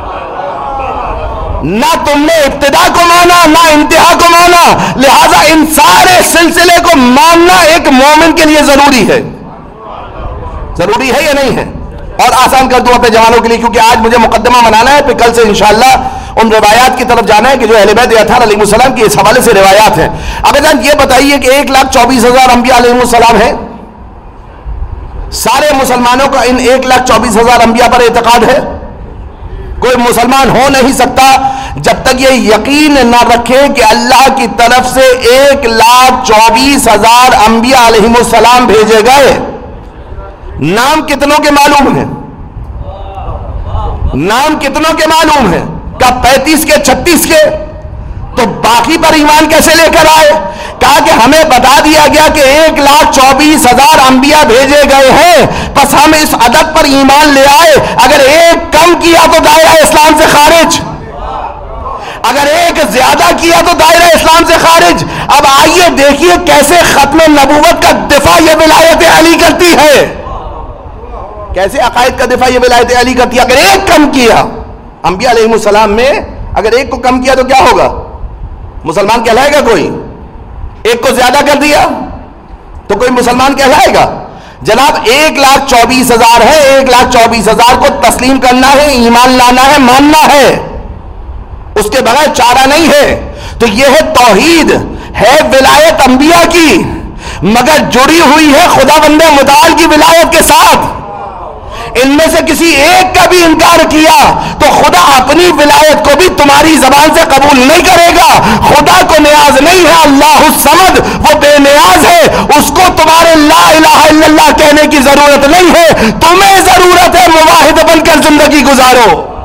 نہ تم نے ابتدا کو مانا نہ انتہا کو مانا. لہذا ان سارے سلسلے کو ماننا ایک مومن کے لیے ضروری ہے. ضروری ہے یا نہیں ہے؟ اور آسان کر دوں اپنے جوانوں کے لیے، کیونکہ آج مجھے مقدمہ بنانا ہے، پھر کل سے انشاءاللہ ان روایات کی طرف جانا ہے کہ جو اہل بیت اطہار علیہ السلام کی اس حوالے سے روایات ہیں. اب جان یہ بتائیے کہ ایک لاکھ چوبیس ہزار انبیاء علیہ السلام ہیں. سارے مسلمانوں کا ان ایک لاکھ چوبیس ہزار انبیاء پر اعتقاد ہے؟ کوئی مسلمان ہو نہیں سکتا جب تک یہ یقین نہ رکھے کہ اللہ کی طرف سے ایک لاکھ چوبیس ہزار انبیاء علیہ السلام بھیجے گئے. نام کتنوں کے معلوم ہیں؟ نام کتنوں کے معلوم ہیں؟ کیا پینتیس کے چھتیس کے؟ تو باقی پر ایمان کیسے لے کر آئے؟ کہا کہ ہمیں بتا دیا گیا کہ ایک لاکھ چوبیس ہزار انبیاء بھیجے گئے ہیں، پس ہم اس عدد پر ایمان لے آئے. اگر ایک کم کیا تو دائرہ اسلام سے خارج، اگر ایک زیادہ کیا تو دائرہ اسلام سے خارج. اب آئیے دیکھیے کیسے ختم نبوت کا دفاع یہ ولایت علی کرتی ہے، کیسے عقائد کا دفاع یہ ولایت علی کرتی ہے. اگر ایک کم کیا انبیاء علیہ السلام میں، اگر ایک کو کم کیا تو کیا ہوگا؟ مسلمان کہلائے گا کوئی؟ ایک کو زیادہ کر دیا تو کوئی مسلمان کہلائے گا؟ جناب ایک لاکھ چوبیس ہزار ہے، ایک لاکھ چوبیس ہزار کو تسلیم کرنا ہے، ایمان لانا ہے، ماننا ہے، اس کے بغیر چارہ نہیں ہے. تو یہ ہے توحید، ہے ولایت انبیاء کی، مگر جڑی ہوئی ہے خدا بند متعال کی ولایت کے ساتھ. ان میں سے کسی ایک کا بھی انکار کیا تو خدا اپنی ولایت کو بھی تمہاری زبان سے قبول نہیں کرے گا. خدا کو نیاز نہیں ہے، اللہ الصمد، وہ بے نیاز ہے، اس کو تمہارے لا الہ الا اللہ کہنے کی ضرورت نہیں ہے. تمہیں ضرورت ہے مواحد بن کر زندگی گزارو.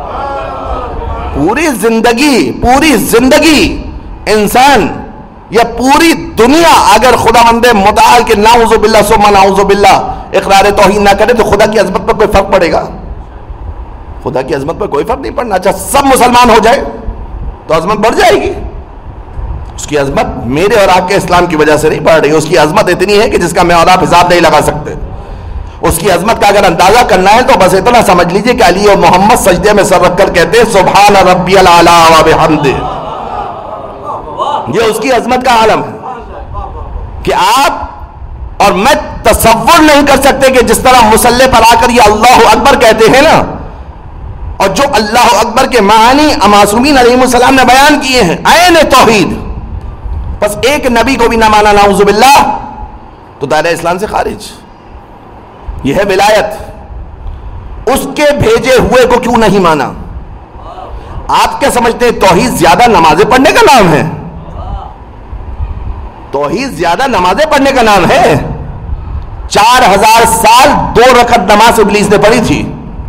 پوری زندگی پوری زندگی انسان یا پوری دنیا اگر خدا مند متعال کے نعوذ باللہ ثم نعوذ باللہ اقرار توحید نہ کرے تو خدا کی عظمت پر کوئی فرق پڑے گا؟ خدا کی عظمت پر کوئی فرق نہیں پڑنا. اچھا سب مسلمان ہو جائے تو عظمت بڑھ جائے گی؟ اس کی عظمت میرے اور آپ کے اسلام کی وجہ سے نہیں بڑھ رہی. اس کی عظمت اتنی ہے کہ جس کا میں اور آپ حساب نہیں لگا سکتے. اس کی عظمت کا اگر اندازہ کرنا ہے تو بس اتنا سمجھ لیجئے کہ علی اور محمد سجدے میں سر رکھ کر کہتے ہیں سبحان ربی الاعلی و بحمدہ. یہ اس کی عظمت کا عالم ہے کہ آپ اور میں تصور نہیں کر سکتے کہ جس طرح مصلی پر آ کر یہ اللہ اکبر کہتے ہیں نا، اور جو اللہ اکبر کے معانی معصومین علیہ السلام نے بیان کیے ہیں، عین توحید. بس ایک نبی کو بھی نہ مانا نعوذ باللہ تو دائرہ اسلام سے خارج. یہ ہے ولایت. اس کے بھیجے ہوئے کو کیوں نہیں مانا؟ آپ کیا سمجھتے ہیں توحید زیادہ نمازیں پڑھنے کا نام ہے؟ توحید زیادہ نمازیں پڑھنے کا نام ہے؟ چار ہزار سال دو رکعت نماز ابلیس نے پڑھی تھی.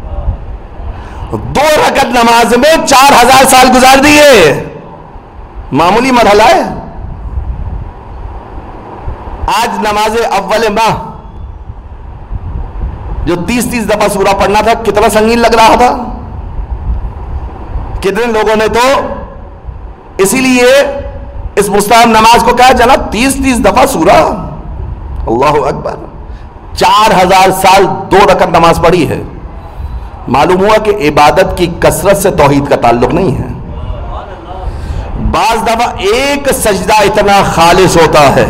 دو رکعت نماز میں چار ہزار سال گزار دیے. معمولی مرحلہ ہے؟ آج نماز اول ماہ جو تیس تیس دفعہ سورہ پڑھنا تھا کتنا سنگین لگ رہا تھا. کتنے لوگوں نے تو اسی لیے اس مستحب نماز کو کہا جناب تیس تیس دفعہ سورہ. اللہ اکبر. چار ہزار سال دو رکعت نماز پڑھی ہے. معلوم ہوا کہ عبادت کی کثرت سے توحید کا تعلق نہیں ہے. بعض دفعہ ایک سجدہ اتنا خالص ہوتا ہے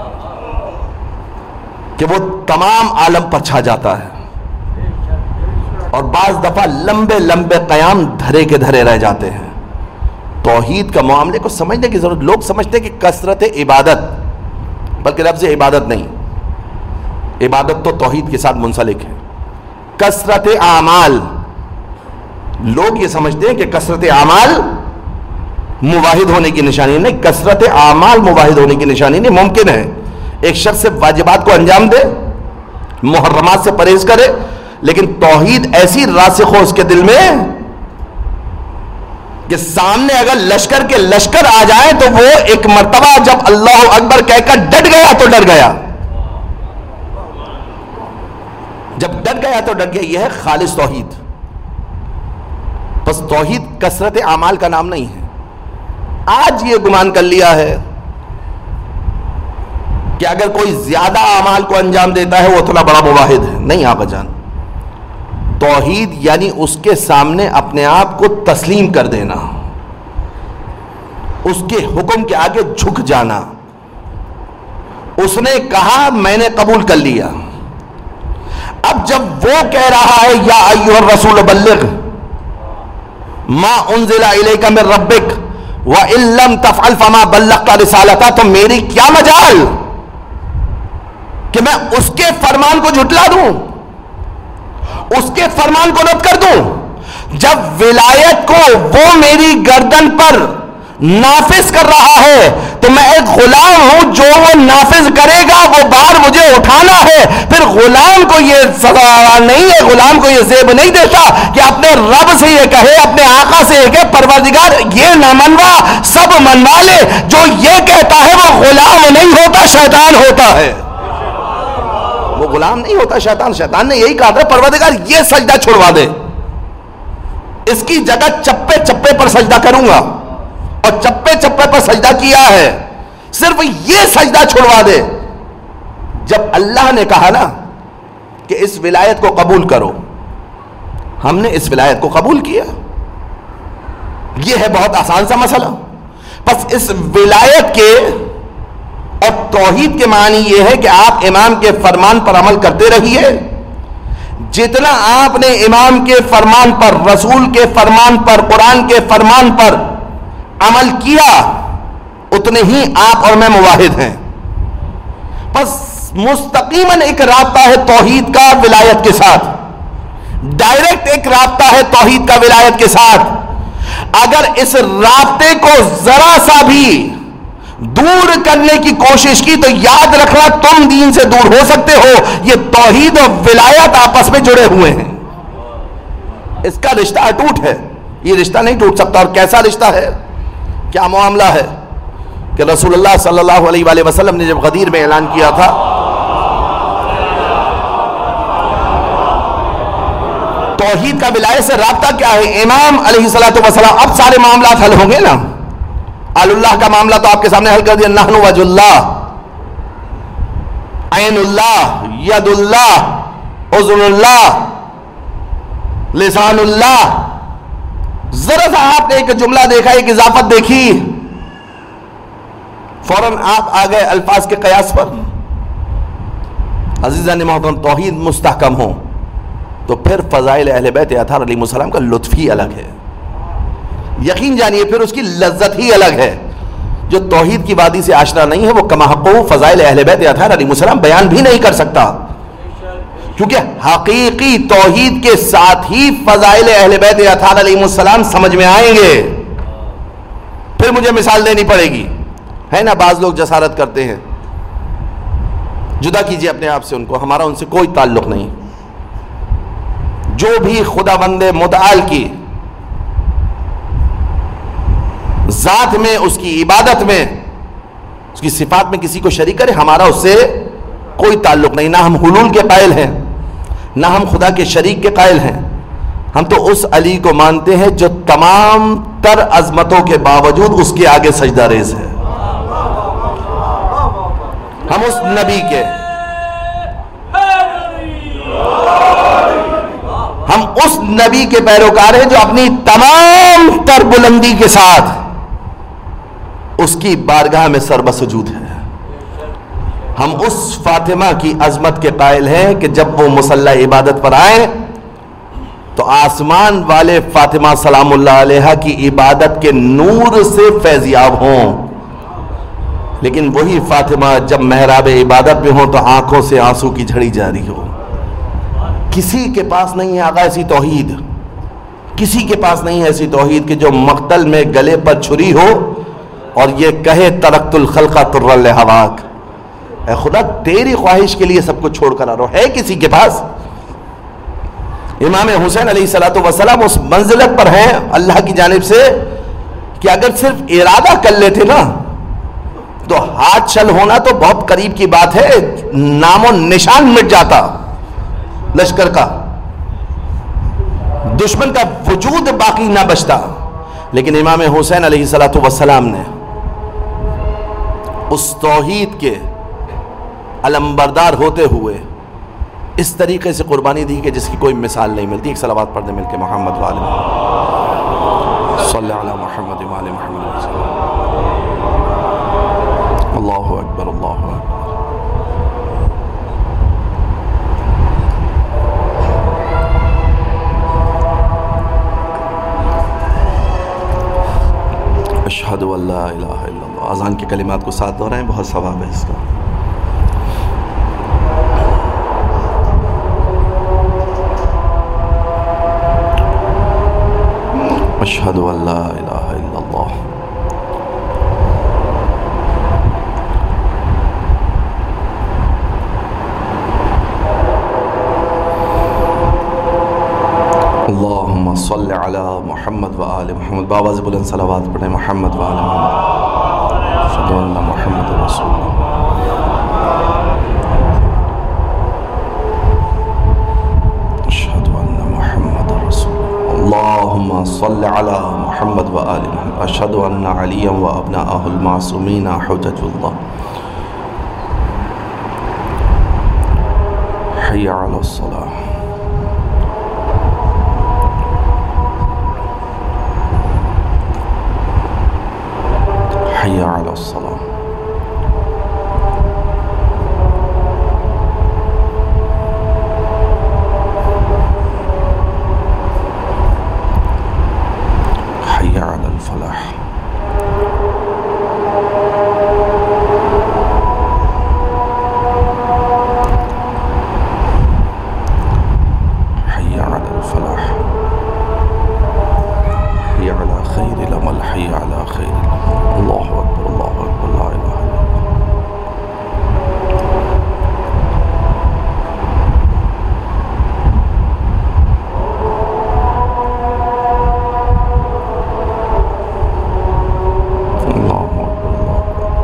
کہ وہ تمام عالم پر چھا جاتا ہے، اور بعض دفعہ لمبے لمبے قیام دھرے کے دھرے رہ جاتے ہیں. توحید کا معاملے کو سمجھنے کی ضرورت. لوگ سمجھتے کہ کثرت عبادت، بلکہ لفظ عبادت نہیں، عبادت تو توحید کے ساتھ منسلک ہے. کثرت اعمال، لوگ یہ سمجھتے ہیں کہ کثرت اعمال مواحد ہونے کی نشانی نہیں. کثرت اعمال مواحد ہونے کی نشانی نہیں. ممکن ہے ایک شخص سے واجبات کو انجام دے، محرمات سے پرہیز کرے، لیکن توحید ایسی راسخ ہو اس کے دل میں کہ سامنے اگر لشکر کے لشکر آ جائیں تو وہ ایک مرتبہ جب اللہ اکبر کہہ کر ڈٹ گیا تو ڈر گیا. جب ڈٹ گیا تو ڈٹ گیا. یہ ہے خالص توحید. بس توحید کثرت اعمال کا نام نہیں ہے. آج یہ گمان کر لیا ہے کہ اگر کوئی زیادہ اعمال کو انجام دیتا ہے وہ اتنا بڑا موحد ہے. نہیں آقا جان، توحید یعنی اس کے سامنے اپنے آپ کو تسلیم کر دینا، اس کے حکم کے آگے جھک جانا. اس نے کہا میں نے قبول کر لیا. اب جب وہ کہہ رہا ہے یا ایھا الرسول بلغ ما انزل الیک من ربک وان لم تفعل فما بلغت رسالتہ، تو میری کیا مجال کہ میں اس کے فرمان کو جھٹلا دوں، اس کے فرمان کو رد کر دوں. جب ولایت کو وہ میری گردن پر نافذ کر رہا ہے تو میں ایک غلام ہوں، جو وہ نافذ کرے گا وہ بار مجھے اٹھانا ہے. پھر غلام کو یہ سزا نہیں ہے، غلام کو یہ زیب نہیں دیتا کہ اپنے رب سے یہ کہے، اپنے آقا سے یہ کہے پروردگار یہ نہ منوا، سب منوا لے. جو یہ کہتا ہے وہ غلام نہیں ہوتا، شیطان ہوتا ہے. وہ غلام نہیں ہوتا، شیطان. شیطان نے یہی کہا تھا پروردگار یہ سجدہ چھڑوا دے، اس کی جگہ چپے چپے پر سجدہ کروں گا، اور چپے چپے پر سجدہ کیا ہے، صرف یہ سجدہ چھڑوا دے. جب اللہ نے کہا نا کہ اس ولایت کو قبول کرو، ہم نے اس ولایت کو قبول کیا. یہ ہے بہت آسان سا مسئلہ. بس اس ولایت کے اور توحید کے معنی یہ ہے کہ آپ امام کے فرمان پر عمل کرتے رہیے. جتنا آپ نے امام کے فرمان پر، رسول کے فرمان پر، قرآن کے فرمان پر عمل کیا، اتنے ہی آپ اور میں موحد ہیں. بس مستقیماً ایک رابطہ ہے توحید کا ولایت کے ساتھ، ڈائریکٹ ایک رابطہ ہے توحید کا ولایت کے ساتھ. اگر اس رابطے کو ذرا سا بھی دور کرنے کی کوشش کی تو یاد رکھنا تم دین سے دور ہو سکتے ہو. یہ توحید اور ولایت آپس میں جڑے ہوئے ہیں، اس کا رشتہ اٹوٹ ہے، یہ رشتہ نہیں ٹوٹ سکتا. اور کیسا رشتہ ہے، کیا معاملہ ہے کہ رسول اللہ صلی اللہ علیہ وآلہ وسلم نے جب غدیر میں اعلان کیا تھا، توحید کا ولایت سے رابطہ کیا ہے. امام علیہ الصلوۃ والسلام، اب سارے معاملات حل ہوں گے نا. آل اللہ کا معاملہ تو آپ کے سامنے حل کر دیا. نحن وجہ اللہ، عین اللہ، ید اللہ، اذن اللہ، لسان اللہ. ذرا سا آپ نے ایک جملہ دیکھا، ایک اضافت دیکھی، فوراً آپ آ گئے الفاظ کے قیاس پر. عزیزان محترم، توحید مستحکم ہو تو پھر فضائل اہل بیت اطہار علیہ السلام کا لطف ہی الگ ہے. یقین جانیے پھر اس کی لذت ہی الگ ہے. جو توحید کی وادی سے آشنا نہیں ہے وہ کما حقہ فضائل اہل بیت اطہار علیہ السلام بیان بھی نہیں کر سکتا، کیونکہ حقیقی توحید کے ساتھ ہی فضائل اہل بیت اطہار علیہ السلام سمجھ میں آئیں گے. پھر مجھے مثال دینی پڑے گی، ہے نا. بعض لوگ جسارت کرتے ہیں، جدا کیجئے اپنے آپ سے ان کو، ہمارا ان سے کوئی تعلق نہیں. جو بھی خدا بند متعال کی ذات میں، اس کی عبادت میں، اس کی صفات میں کسی کو شریک کرے، ہمارا اس سے کوئی تعلق نہیں. نہ ہم حلول کے قائل ہیں، نہ ہم خدا کے شریک کے قائل ہیں. ہم تو اس علی کو مانتے ہیں جو تمام تر عظمتوں کے باوجود اس کے آگے سجدہ ریز ہے. ہم اس نبی کے ہم اس نبی کے پیروکار ہیں جو اپنی تمام تر بلندی کے ساتھ اس کی بارگاہ میں سربسجود ہے. ہم اس فاطمہ کی عظمت کے قائل ہیں کہ جب وہ مصلی عبادت پر آئیں تو آسمان والے فاطمہ سلام اللہ علیہا کی عبادت کے نور سے فیضیاب ہوں، لیکن وہی فاطمہ جب محراب عبادت میں ہوں تو آنکھوں سے آنسو کی جھڑی جاری ہو. کسی کے پاس نہیں ہے آقا ایسی توحید، کسی کے پاس نہیں ہے ایسی توحید کہ جو مقتل میں گلے پر چھری ہو اور یہ کہے ترکت الخلق طرا لہواک، اے خدا تیری خواہش کے لیے سب کچھ چھوڑ کر آ رہا ہو. ہے کسی کے پاس؟ امام حسین علیہ الصلوۃ والسلام اس منزلت پر ہیں اللہ کی جانب سے کہ اگر صرف ارادہ کر لیتے نا تو ہاتھ چل ہونا تو بہت قریب کی بات ہے، نام و نشان مٹ جاتا لشکر کا. دشمن کا وجود باقی نہ بچتا. لیکن امام حسین علیہ الصلوۃ والسلام نے اس توحید کے علمبردار ہوتے ہوئے اس طریقے سے قربانی دی کہ جس کی کوئی مثال نہیں ملتی. ایک صلوات پڑھ دیں مل کے محمد وآل محمد صلی علی محمد وآل محمد. اللہ اکبر اللہ اکبر. اشہد ان لا الہ الا اللہ. اذان کے کلمات کو ساتھ دہرائیں, بہت ثواب ہے اس کا. اشہد ان لا الہ الا اللہ. اللہم صلی علی محمد و آل محمد. باواز بلند صلوات پڑھیں محمد و آل محمد. اشہد ان محمد رسول اللہ. اشہد ان محمد رسول اللہ. اللہم صلی علی محمد و آل محمد. اشہد ان علی و ابناءہ المعصومین حجج اللہ. حی علی الصلاۃ. حی علی الصلاۃ. حی علی الفلاح. حی علی الفلاح. حی علی خیر العمل. حی علی خیر العمل. اللہ اکبر اللہ اکبر لا الہ الا اللہ. اللہ اکبر اللہ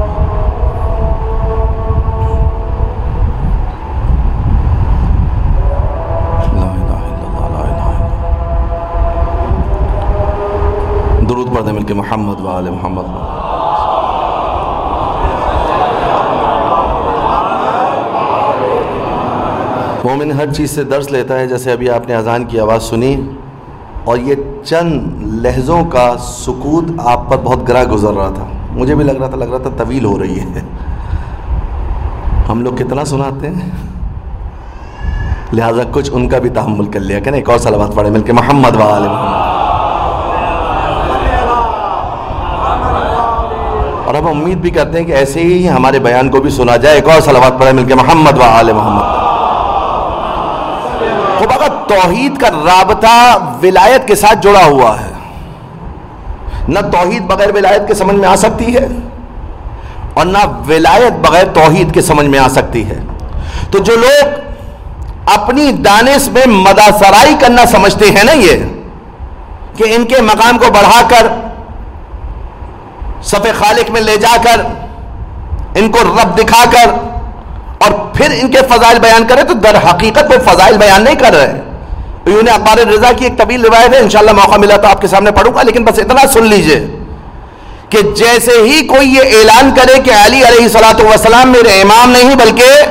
اکبر. لا الہ الا اللہ لا الہ الا اللہ. درود پڑھ دیں مل کے محمد و آل محمد. مومن ہر چیز سے درس لیتا ہے. جیسے ابھی آپ نے اذان کی آواز سنی اور یہ چند لہجوں کا سکوت آپ پر بہت گرا گزر رہا تھا. مجھے بھی لگ رہا تھا لگ رہا تھا طویل ہو رہی ہے. ہم لوگ کتنا سناتے ہیں, لہٰذا کچھ ان کا بھی تحمل کر لیا کہ نا. ایک اور صلوات پڑھیں مل کے محمد و آل محمد. اور اب ہم امید بھی کرتے ہیں کہ ایسے ہی ہمارے بیان کو بھی سنا جائے. ایک اور صلوات پڑھیں مل کے محمد و آل محمد. خب اگر توحید کا رابطہ ولایت کے ساتھ جڑا ہوا ہے, نہ توحید بغیر ولایت کے سمجھ میں آ سکتی ہے اور نہ ولایت بغیر توحید کے سمجھ میں آ سکتی ہے. تو جو لوگ اپنی دانش میں مداسرائی کرنا سمجھتے ہیں نا, یہ کہ ان کے مقام کو بڑھا کر صف خالق میں لے جا کر ان کو رب دکھا کر اور پھر ان کے فضائل بیان کرے, تو در حقیقت وہ فضائل بیان نہیں کر رہے. انہوں نے اخبار رضا کی ایک طویل روایت ہے, انشاءاللہ موقع ملا تو آپ کے سامنے پڑھوں گا, لیکن بس اتنا سن لیجئے کہ جیسے ہی کوئی یہ اعلان کرے کہ علی علیہ الصلوۃ والسلام میرے امام نہیں بلکہ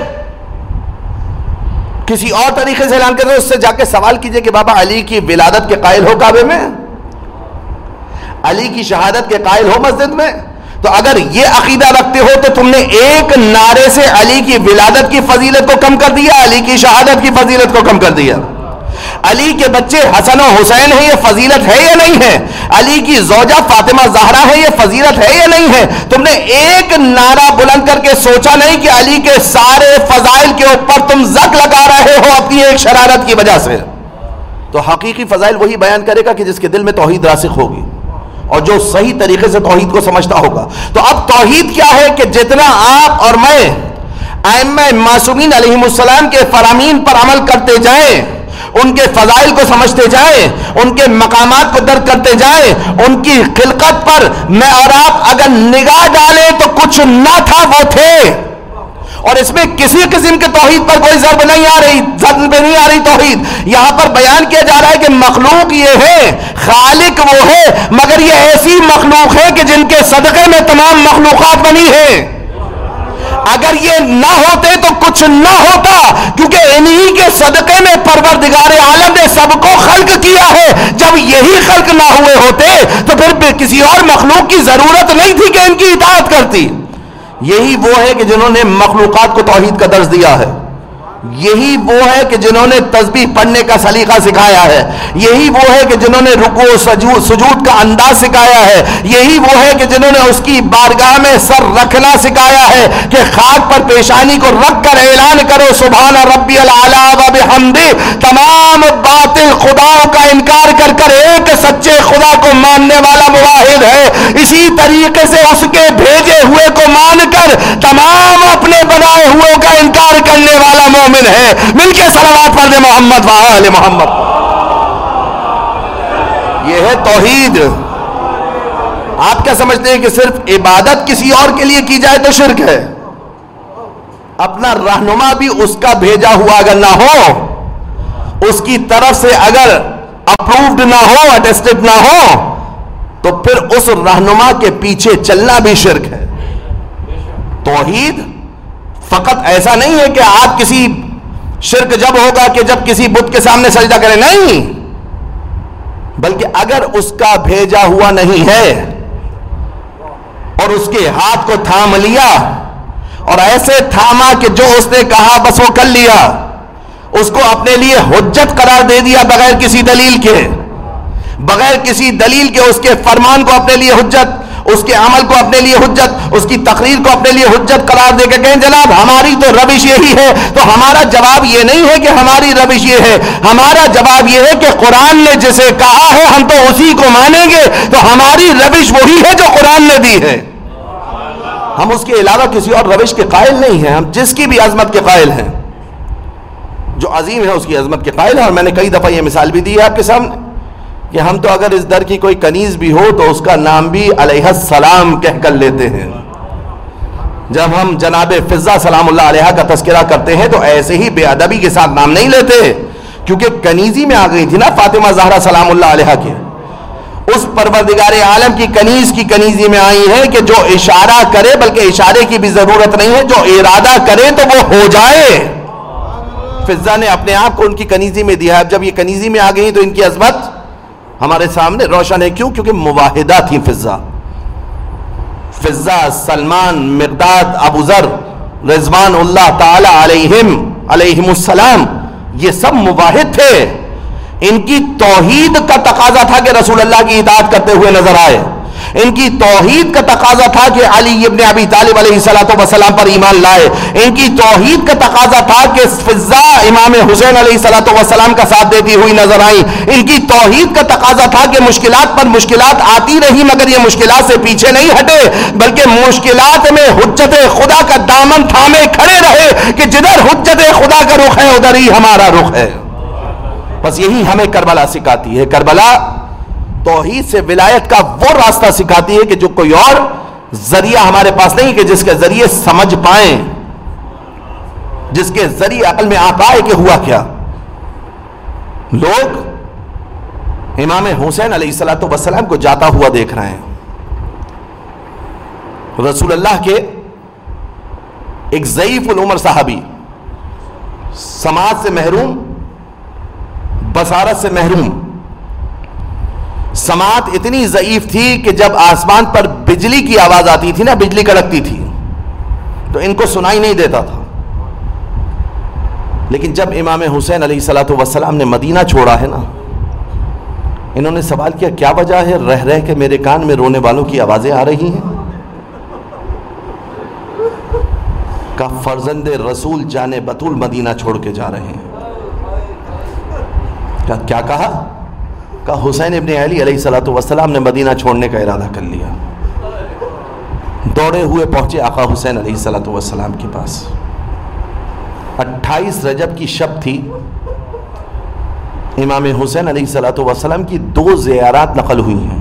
کسی اور طریقے سے اعلان کرے, اس سے جا کے سوال کیجئے کہ بابا علی کی ولادت کے قائل ہو کعبے میں, علی کی شہادت کے قائل ہو مسجد میں. تو اگر یہ عقیدہ رکھتے ہو تو تم نے ایک نعرے سے علی کی ولادت کی فضیلت کو کم کر دیا, علی کی شہادت کی فضیلت کو کم کر دیا. علی کے بچے حسن و حسین ہیں, یہ فضیلت ہے یا نہیں ہے؟ علی کی زوجہ فاطمہ زہرا ہے, یہ فضیلت ہے یا نہیں ہے؟ تم نے ایک نعرہ بلند کر کے سوچا نہیں کہ علی کے سارے فضائل کے اوپر تم زک لگا رہے ہو اپنی ایک شرارت کی وجہ سے. تو حقیقی فضائل وہی بیان کرے گا کہ جس کے دل میں توحید راسخ ہوگی اور جو صحیح طریقے سے توحید کو سمجھتا ہوگا. تو اب توحید کیا ہے کہ جتنا آپ اور میں ائمہ معصومین علیہم السلام کے فرامین پر عمل کرتے جائیں, ان کے فضائل کو سمجھتے جائیں, ان کے مقامات کو درک کرتے جائیں, ان کی خلقت پر میں اور آپ اگر نگاہ ڈالیں تو کچھ نہ تھا وہ تھے, اور اس میں کسی قسم کے توحید پر کوئی ضرب نہیں آ رہی، ضرب پہ نہیں آ رہی توحید۔ یہاں پر بیان کیا جا رہا ہے کہ مخلوق یہ ہے، خالق وہ ہے، مگر یہ ایسی مخلوق ہے کہ جن کے صدقے میں تمام مخلوقات بنی ہے۔ اگر یہ نہ ہوتے تو کچھ نہ ہوتا، کیونکہ انہی کے صدقے میں پروردگار عالم نے سب کو خلق کیا ہے۔ جب یہی خلق نہ ہوئے ہوتے تو پھر کسی اور مخلوق کی ضرورت نہیں تھی کہ ان کی اطاعت کرتی۔ یہی وہ ہے کہ جنہوں نے مخلوقات کو توحید کا درس دیا ہے، یہی وہ ہے کہ جنہوں نے تسبیح پڑھنے کا سلیقہ سکھایا ہے، یہی وہ ہے کہ جنہوں نے رکوع و سجود کا انداز سکھایا ہے، یہی وہ ہے کہ جنہوں نے اس کی بارگاہ میں سر رکھنا سکھایا ہے کہ خاک پر پیشانی کو رکھ کر اعلان کرو سبحان ربی العلیٰ و بحمدہ۔ تمام باطل خداؤں کا انکار کر کر ایک سچے خدا کو ماننے والا موحد ہے۔ اسی طریقے سے اس کے بھیجے ہوئے کو مان کر تمام اپنے بنائے ہوئے کا انکار کرنے والا مومن ہے۔ مل کے صلوات پڑھ دے محمد و آل محمد۔ یہ ہے توحید۔ آپ کیا سمجھتے ہیں کہ صرف عبادت کسی اور کے لیے کی جائے تو شرک ہے؟ اپنا رہنما بھی اس کا بھیجا ہوا اگر نہ ہو، اس کی طرف سے اگر اپرووڈ نہ ہو، اٹیسٹڈ نہ ہو، تو پھر اس رہنما کے پیچھے چلنا بھی شرک ہے۔ توحید فقط ایسا نہیں ہے کہ آپ کسی شرک جب ہوگا کہ جب کسی بت کے سامنے سجدہ کریں، نہیں، بلکہ اگر اس کا بھیجا ہوا نہیں ہے اور اس کے ہاتھ کو تھام لیا اور ایسے تھاما کہ جو اس نے کہا بس وہ کر لیا، اس کو اپنے لیے حجت قرار دے دیا بغیر کسی دلیل کے، بغیر کسی دلیل کے اس کے فرمان کو اپنے لیے حجت، اس کے عمل کو اپنے لیے حجت، اس کی تقریر کو اپنے لیے حجت قرار دے کے کہیں جناب ہماری تو روش یہی ہے، تو ہمارا جواب یہ نہیں ہے کہ ہماری روش یہ ہے، ہمارا جواب یہ ہے کہ قرآن نے جسے کہا ہے ہم تو اسی کو مانیں گے، تو ہماری روش وہی ہے جو قرآن نے دی ہے۔ ہم اس کے علاوہ کسی اور روش کے قائل نہیں ہیں، ہم جس کی بھی عظمت کے قائل ہیں، جو عظیم ہے اس کی عظمت کے قائل ہیں۔ اور میں نے کئی دفعہ یہ مثال بھی دی ہے آپ کے سامنے کہ ہم تو اگر اس در کی کوئی کنیز بھی ہو تو اس کا نام بھی علیہ السلام کہہ کر لیتے ہیں۔ جب ہم جناب فضہ سلام اللہ علیہ کا تذکرہ کرتے ہیں تو ایسے ہی بے ادبی کے ساتھ نام نہیں لیتے، کیونکہ کنیزی میں آ گئی تھی نا فاطمہ زہرا سلام اللہ علیہ کے، اس پروردگار عالم کی کنیز کی کنیزی میں آئی ہے کہ جو اشارہ کرے، بلکہ اشارے کی بھی ضرورت نہیں ہے، جو ارادہ کرے تو وہ ہو جائے۔ فضہ نے اپنے آپ کو ان کی کنیزی میں دیا ہے۔ جب یہ کنیزی میں آ گئی تو ان کی عظمت ہمارے سامنے روشن ہے۔ کیوں؟ کیونکہ مواحدہ تھی فضہ فضہ سلمان، مقداد، ابو ذر رضوان اللہ تعالی علیہم علیہم السلام، یہ سب مواحد تھے۔ ان کی توحید کا تقاضا تھا کہ رسول اللہ کی اطاعت کرتے ہوئے نظر آئے، ان کی توحید کا تقاضا تھا کہ علی ابن ابی طالب علیہ السلام پر ایمان لائے، ان کی توحید کا تقاضا تھا کہ فضہ امام حسین علیہ السلام کا ساتھ دیتی ہوئی نظر آئی، ان کی توحید کا تقاضا تھا کہ مشکلات پر مشکلات آتی رہی مگر یہ مشکلات سے پیچھے نہیں ہٹے، بلکہ مشکلات میں حجت خدا کا دامن تھامے کھڑے رہے کہ جدھر حجت خدا کا رخ ہے ادھر ہی ہمارا رخ ہے۔ بس یہی ہمیں کربلا سکھاتی ہے۔ کربلا توحید سے ولایت کا وہ راستہ سکھاتی ہے کہ جو کوئی اور ذریعہ ہمارے پاس نہیں، کہ جس کے ذریعے سمجھ پائیں، جس کے ذریعے عقل میں آ پائے کہ ہوا کیا۔ لوگ امام حسین علیہ الصلوۃ والسلام کو جاتا ہوا دیکھ رہے ہیں، رسول اللہ کے ایک ضعیف العمر صحابی، سماعت سے محروم، بصارت سے محروم، سماعت اتنی ضعیف تھی کہ جب آسمان پر بجلی کی آواز آتی تھی نا، بجلی کڑکتی تھی تو ان کو سنائی نہیں دیتا تھا۔ لیکن جب امام حسین علیہ الصلوۃ والسلام نے مدینہ چھوڑا ہے نا، انہوں نے سوال کیا کیا وجہ ہے رہ رہ کے میرے کان میں رونے والوں کی آوازیں آ رہی ہیں؟ کہ فرزند رسول جان بطول مدینہ چھوڑ کے جا رہے ہیں۔ کیا کہا؟ کہ حسین ابن علی علیہ الصلوۃ والسلام نے مدینہ چھوڑنے کا ارادہ کر لیا۔ دوڑے ہوئے پہنچے آقا حسین علیہ الصلوۃ والسلام کے پاس۔ اٹھائیس رجب کی شب تھی، امام حسین علیہ الصلوۃ والسلام کی دو زیارات نقل ہوئی ہیں۔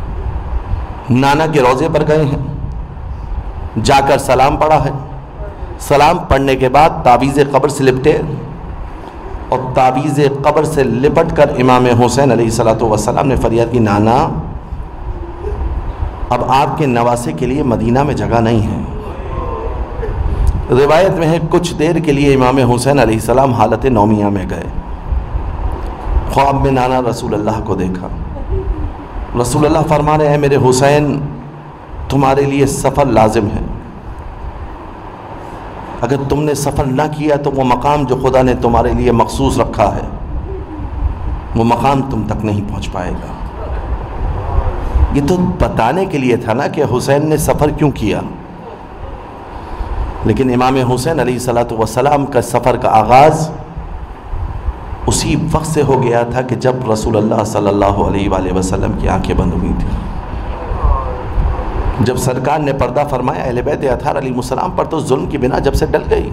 نانا کے روضے پر گئے ہیں، جا کر سلام پڑھا ہے، سلام پڑھنے کے بعد تعویذ قبر سے لپٹے اور تعویذ قبر سے لپٹ کر امام حسین علیہ الصلوۃ والسلام نے فریاد کی، نانا اب آپ کے نواسے کے لیے مدینہ میں جگہ نہیں ہے۔ روایت میں ہے کچھ دیر کے لیے امام حسین علیہ السلام حالت نومیہ میں گئے، خواب میں نانا رسول اللہ کو دیکھا۔ رسول اللہ فرما رہے ہیں میرے حسین تمہارے لیے سفر لازم ہے، اگر تم نے سفر نہ کیا تو وہ مقام جو خدا نے تمہارے لیے مخصوص رکھا ہے وہ مقام تم تک نہیں پہنچ پائے گا۔ یہ تو بتانے کے لیے تھا نا کہ حسین نے سفر کیوں کیا، لیکن امام حسین علیہ الصلوۃ والسلام کا سفر کا آغاز اسی وقت سے ہو گیا تھا کہ جب رسول اللہ صلی اللہ علیہ وآلہ وسلم کی آنکھیں بند ہوئی تھیں، جب سرکار نے پردہ فرمایا اہل بیت اطہار علیہ السلام پر تو ظلم کی بنا جب سے ڈل گئی،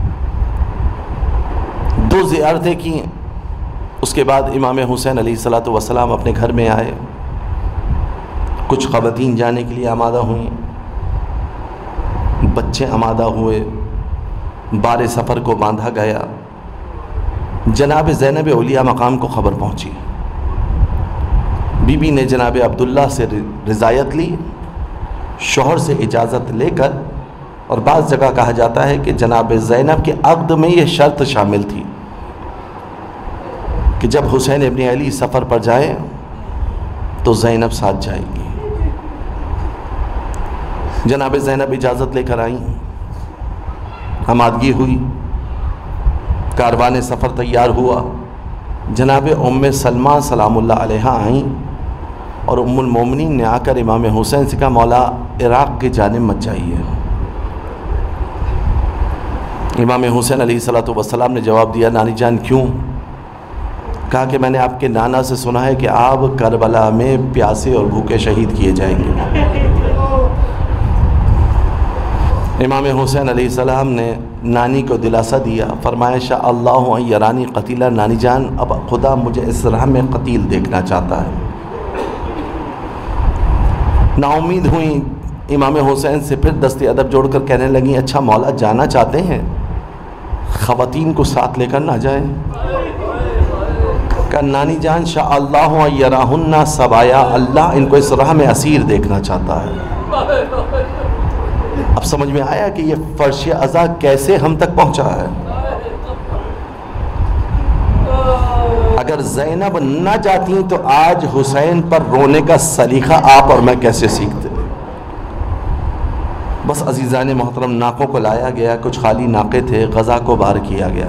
دو زیارتیں کی، اس کے بعد امام حسین علیہ الصلوۃ والسلام اپنے گھر میں آئے، کچھ خواتین جانے کے لیے آمادہ ہوئیں، بچے آمادہ ہوئے، بار سفر کو باندھا گیا، جناب زینب اولیاء مقام کو خبر پہنچی، بی بی نے جناب عبداللہ سے رضایت لی، شوہر سے اجازت لے کر، اور بعض جگہ کہا جاتا ہے کہ جناب زینب کے عقد میں یہ شرط شامل تھی کہ جب حسین ابن علی سفر پر جائیں تو زینب ساتھ جائے گی۔ جناب زینب اجازت لے کر آئیں، آمادگی ہوئی، کاروان سفر تیار ہوا، جناب ام سلمہ سلام اللہ علیہ آئیں اور ام المومنین نے آ کر امام حسین سے کہا مولا عراق کی جانب مت جائیے۔ امام حسین علیہ الصلوۃ والسلام نے جواب دیا نانی جان کیوں؟ کہا کہ میں نے آپ کے نانا سے سنا ہے کہ آپ کربلا میں پیاسے اور بھوکے شہید کیے جائیں گے۔ امام حسین علیہ السلام نے نانی کو دلاسا دیا، فرمایا شاء اللہ ان یرانی قتیلا، نانی جان اب خدا مجھے اس راہ میں قتیل دیکھنا چاہتا ہے۔ نا امید ہوئیں، امام حسین سے پھر دست ادب جوڑ کر کہنے لگیں اچھا مولا جانا چاہتے ہیں، خواتین کو ساتھ لے کر نہ جائیں؟ کہ نانی جان شاء اللہ ان یراہن سبایا، اللہ ان کو اس راہ میں اسیر دیکھنا چاہتا ہے۔ اب سمجھ میں آیا کہ یہ فرش عزا کیسے ہم تک پہنچا ہے۔ اگر زینب نہ جاتی تو آج حسین پر رونے کا سلیقہ آپ اور میں کیسے سیکھتے؟ بس عزیزان محترم ناکوں کو لایا گیا، کچھ خالی ناکے تھے، غزہ کو بار کیا گیا،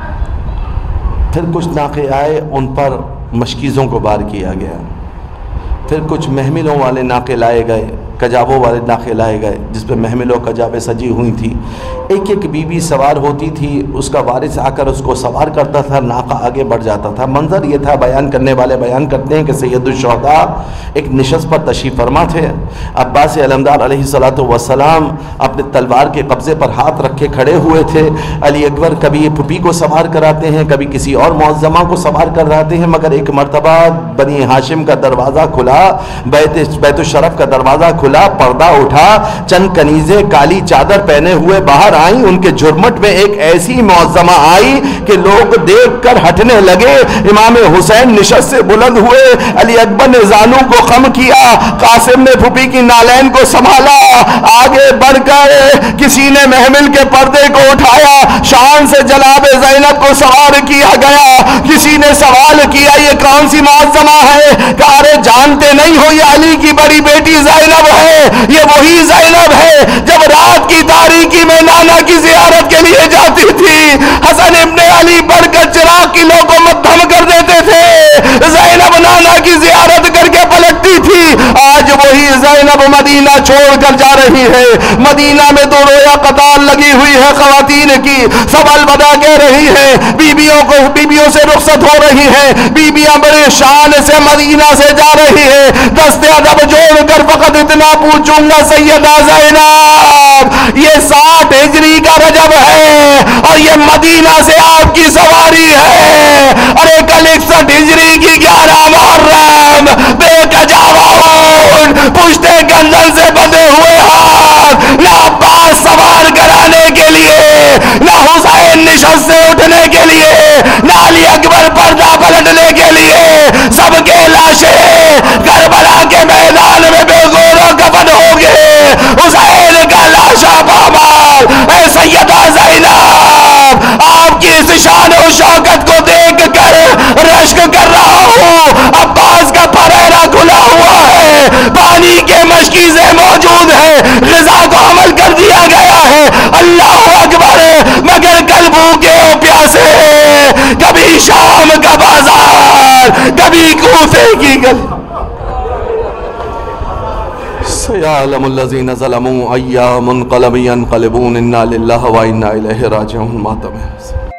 پھر کچھ ناکے آئے ان پر مشکیزوں کو بار کیا گیا، پھر کچھ محملوں والے ناکے لائے گئے، کجاووں والے ناکے لائے گئے جس پہ محمل و کجابیں سجی ہوئی تھی، ایک ایک بی بی سوار ہوتی تھی، اس کا وارث آ کر اس کو سوار کرتا تھا، ناکہ آگے بڑھ جاتا تھا۔ منظر یہ تھا، بیان کرنے والے بیان کرتے ہیں کہ سید الشہداء ایک نشست پر تشریف فرما تھے، عباس علمدار علیہ الصلوۃ والسلام اپنے تلوار کے قبضے پر ہاتھ رکھے کھڑے ہوئے تھے، علی اکبر کبھی پھپھی کو سوار کراتے ہیں، کبھی کسی اور معظمہ کو سوار کراتے ہیں، مگر ایک مرتبہ بنی ہاشم کا دروازہ کھلا، بیت بیت الشرف کا دروازہ کھلا، پردہ اٹھا، چند کنیزیں کالی چادر پہنے ہوئے باہر آئیں، ان کے جھرمٹ میں ایک ایسی معظمہ آئی کہ لوگ دیکھ کر ہٹنے لگے۔ امام حسین نشست سے بلند ہوئے، علی اکبر نے زانوں کو خم کیا، قاسم نے پھپھی کی نالین کو سنبھالا، آگے بڑھ کر کسی نے محمل کے پردے کو اٹھایا، شان سے جناب زینب کو سوار کیا گیا۔ کسی نے سوال کیا یہ کون سی معظمہ ہے؟ کہ ارے جانتے نہیں ہو یہ علی کی بڑی بیٹی زینب ہے، یہ وہی زینب ہے جب رات کی تاریکی میں نانا کی زیارت کے لیے جاتی تھی، حسن ابن علی بڑھ کر چراغ کی لو کو مدھم کر دیتے تھے، زینب نانا کی زیارت کر کے پلٹتی تھی۔ آج وہی زینب مدینہ چھوڑ کر جا رہی ہے، مدینہ میں تو رویا قطار لگی ہوئی ہے خواتین کی، سب الوداع کہہ رہی ہے، بیویوں کو بیویوں سے رخصت ہو رہی ہے، بیویاں بڑے شان سے مدینہ سے جا رہی ہے۔ دست ادب جوڑ کر فقط اتنا پوچھوں گا سیدہ زینب، یہ ساٹھ ہجری کا رجب ہے اور یہ مدینہ سے آپ کی سواری ہے، اور ایک اکسٹھ ہجری کی گیارہ محرم بے کجاون پشتے گردن سے بندھے ہوئے ہاتھ نہ عباس سوار کرانے کے لیے سب کے لاشیں کربلا کے میدان میں بے گور و کفن ہو گئے. حسین کا لاشا پامال. اے سیدہ زینب آپ کی اس شان و شوکت کو دیکھ کر رشک کر رہا ہوں. عباس کا پریرا کھلا ہوا ہے, پانی کے مشکیزیں موجود ہیں, غذا کو عمل کر دیا گیا ہے. اللہ اکبر. مگر کل بھوکے ہو پیاسے, کبھی شام کا بازار, کبھی کوفے کی گلی. سیعلم الذین ظلموا ای منقلب ینقلبون. انا للہ و انا الیہ راجعون. ماتم ہے.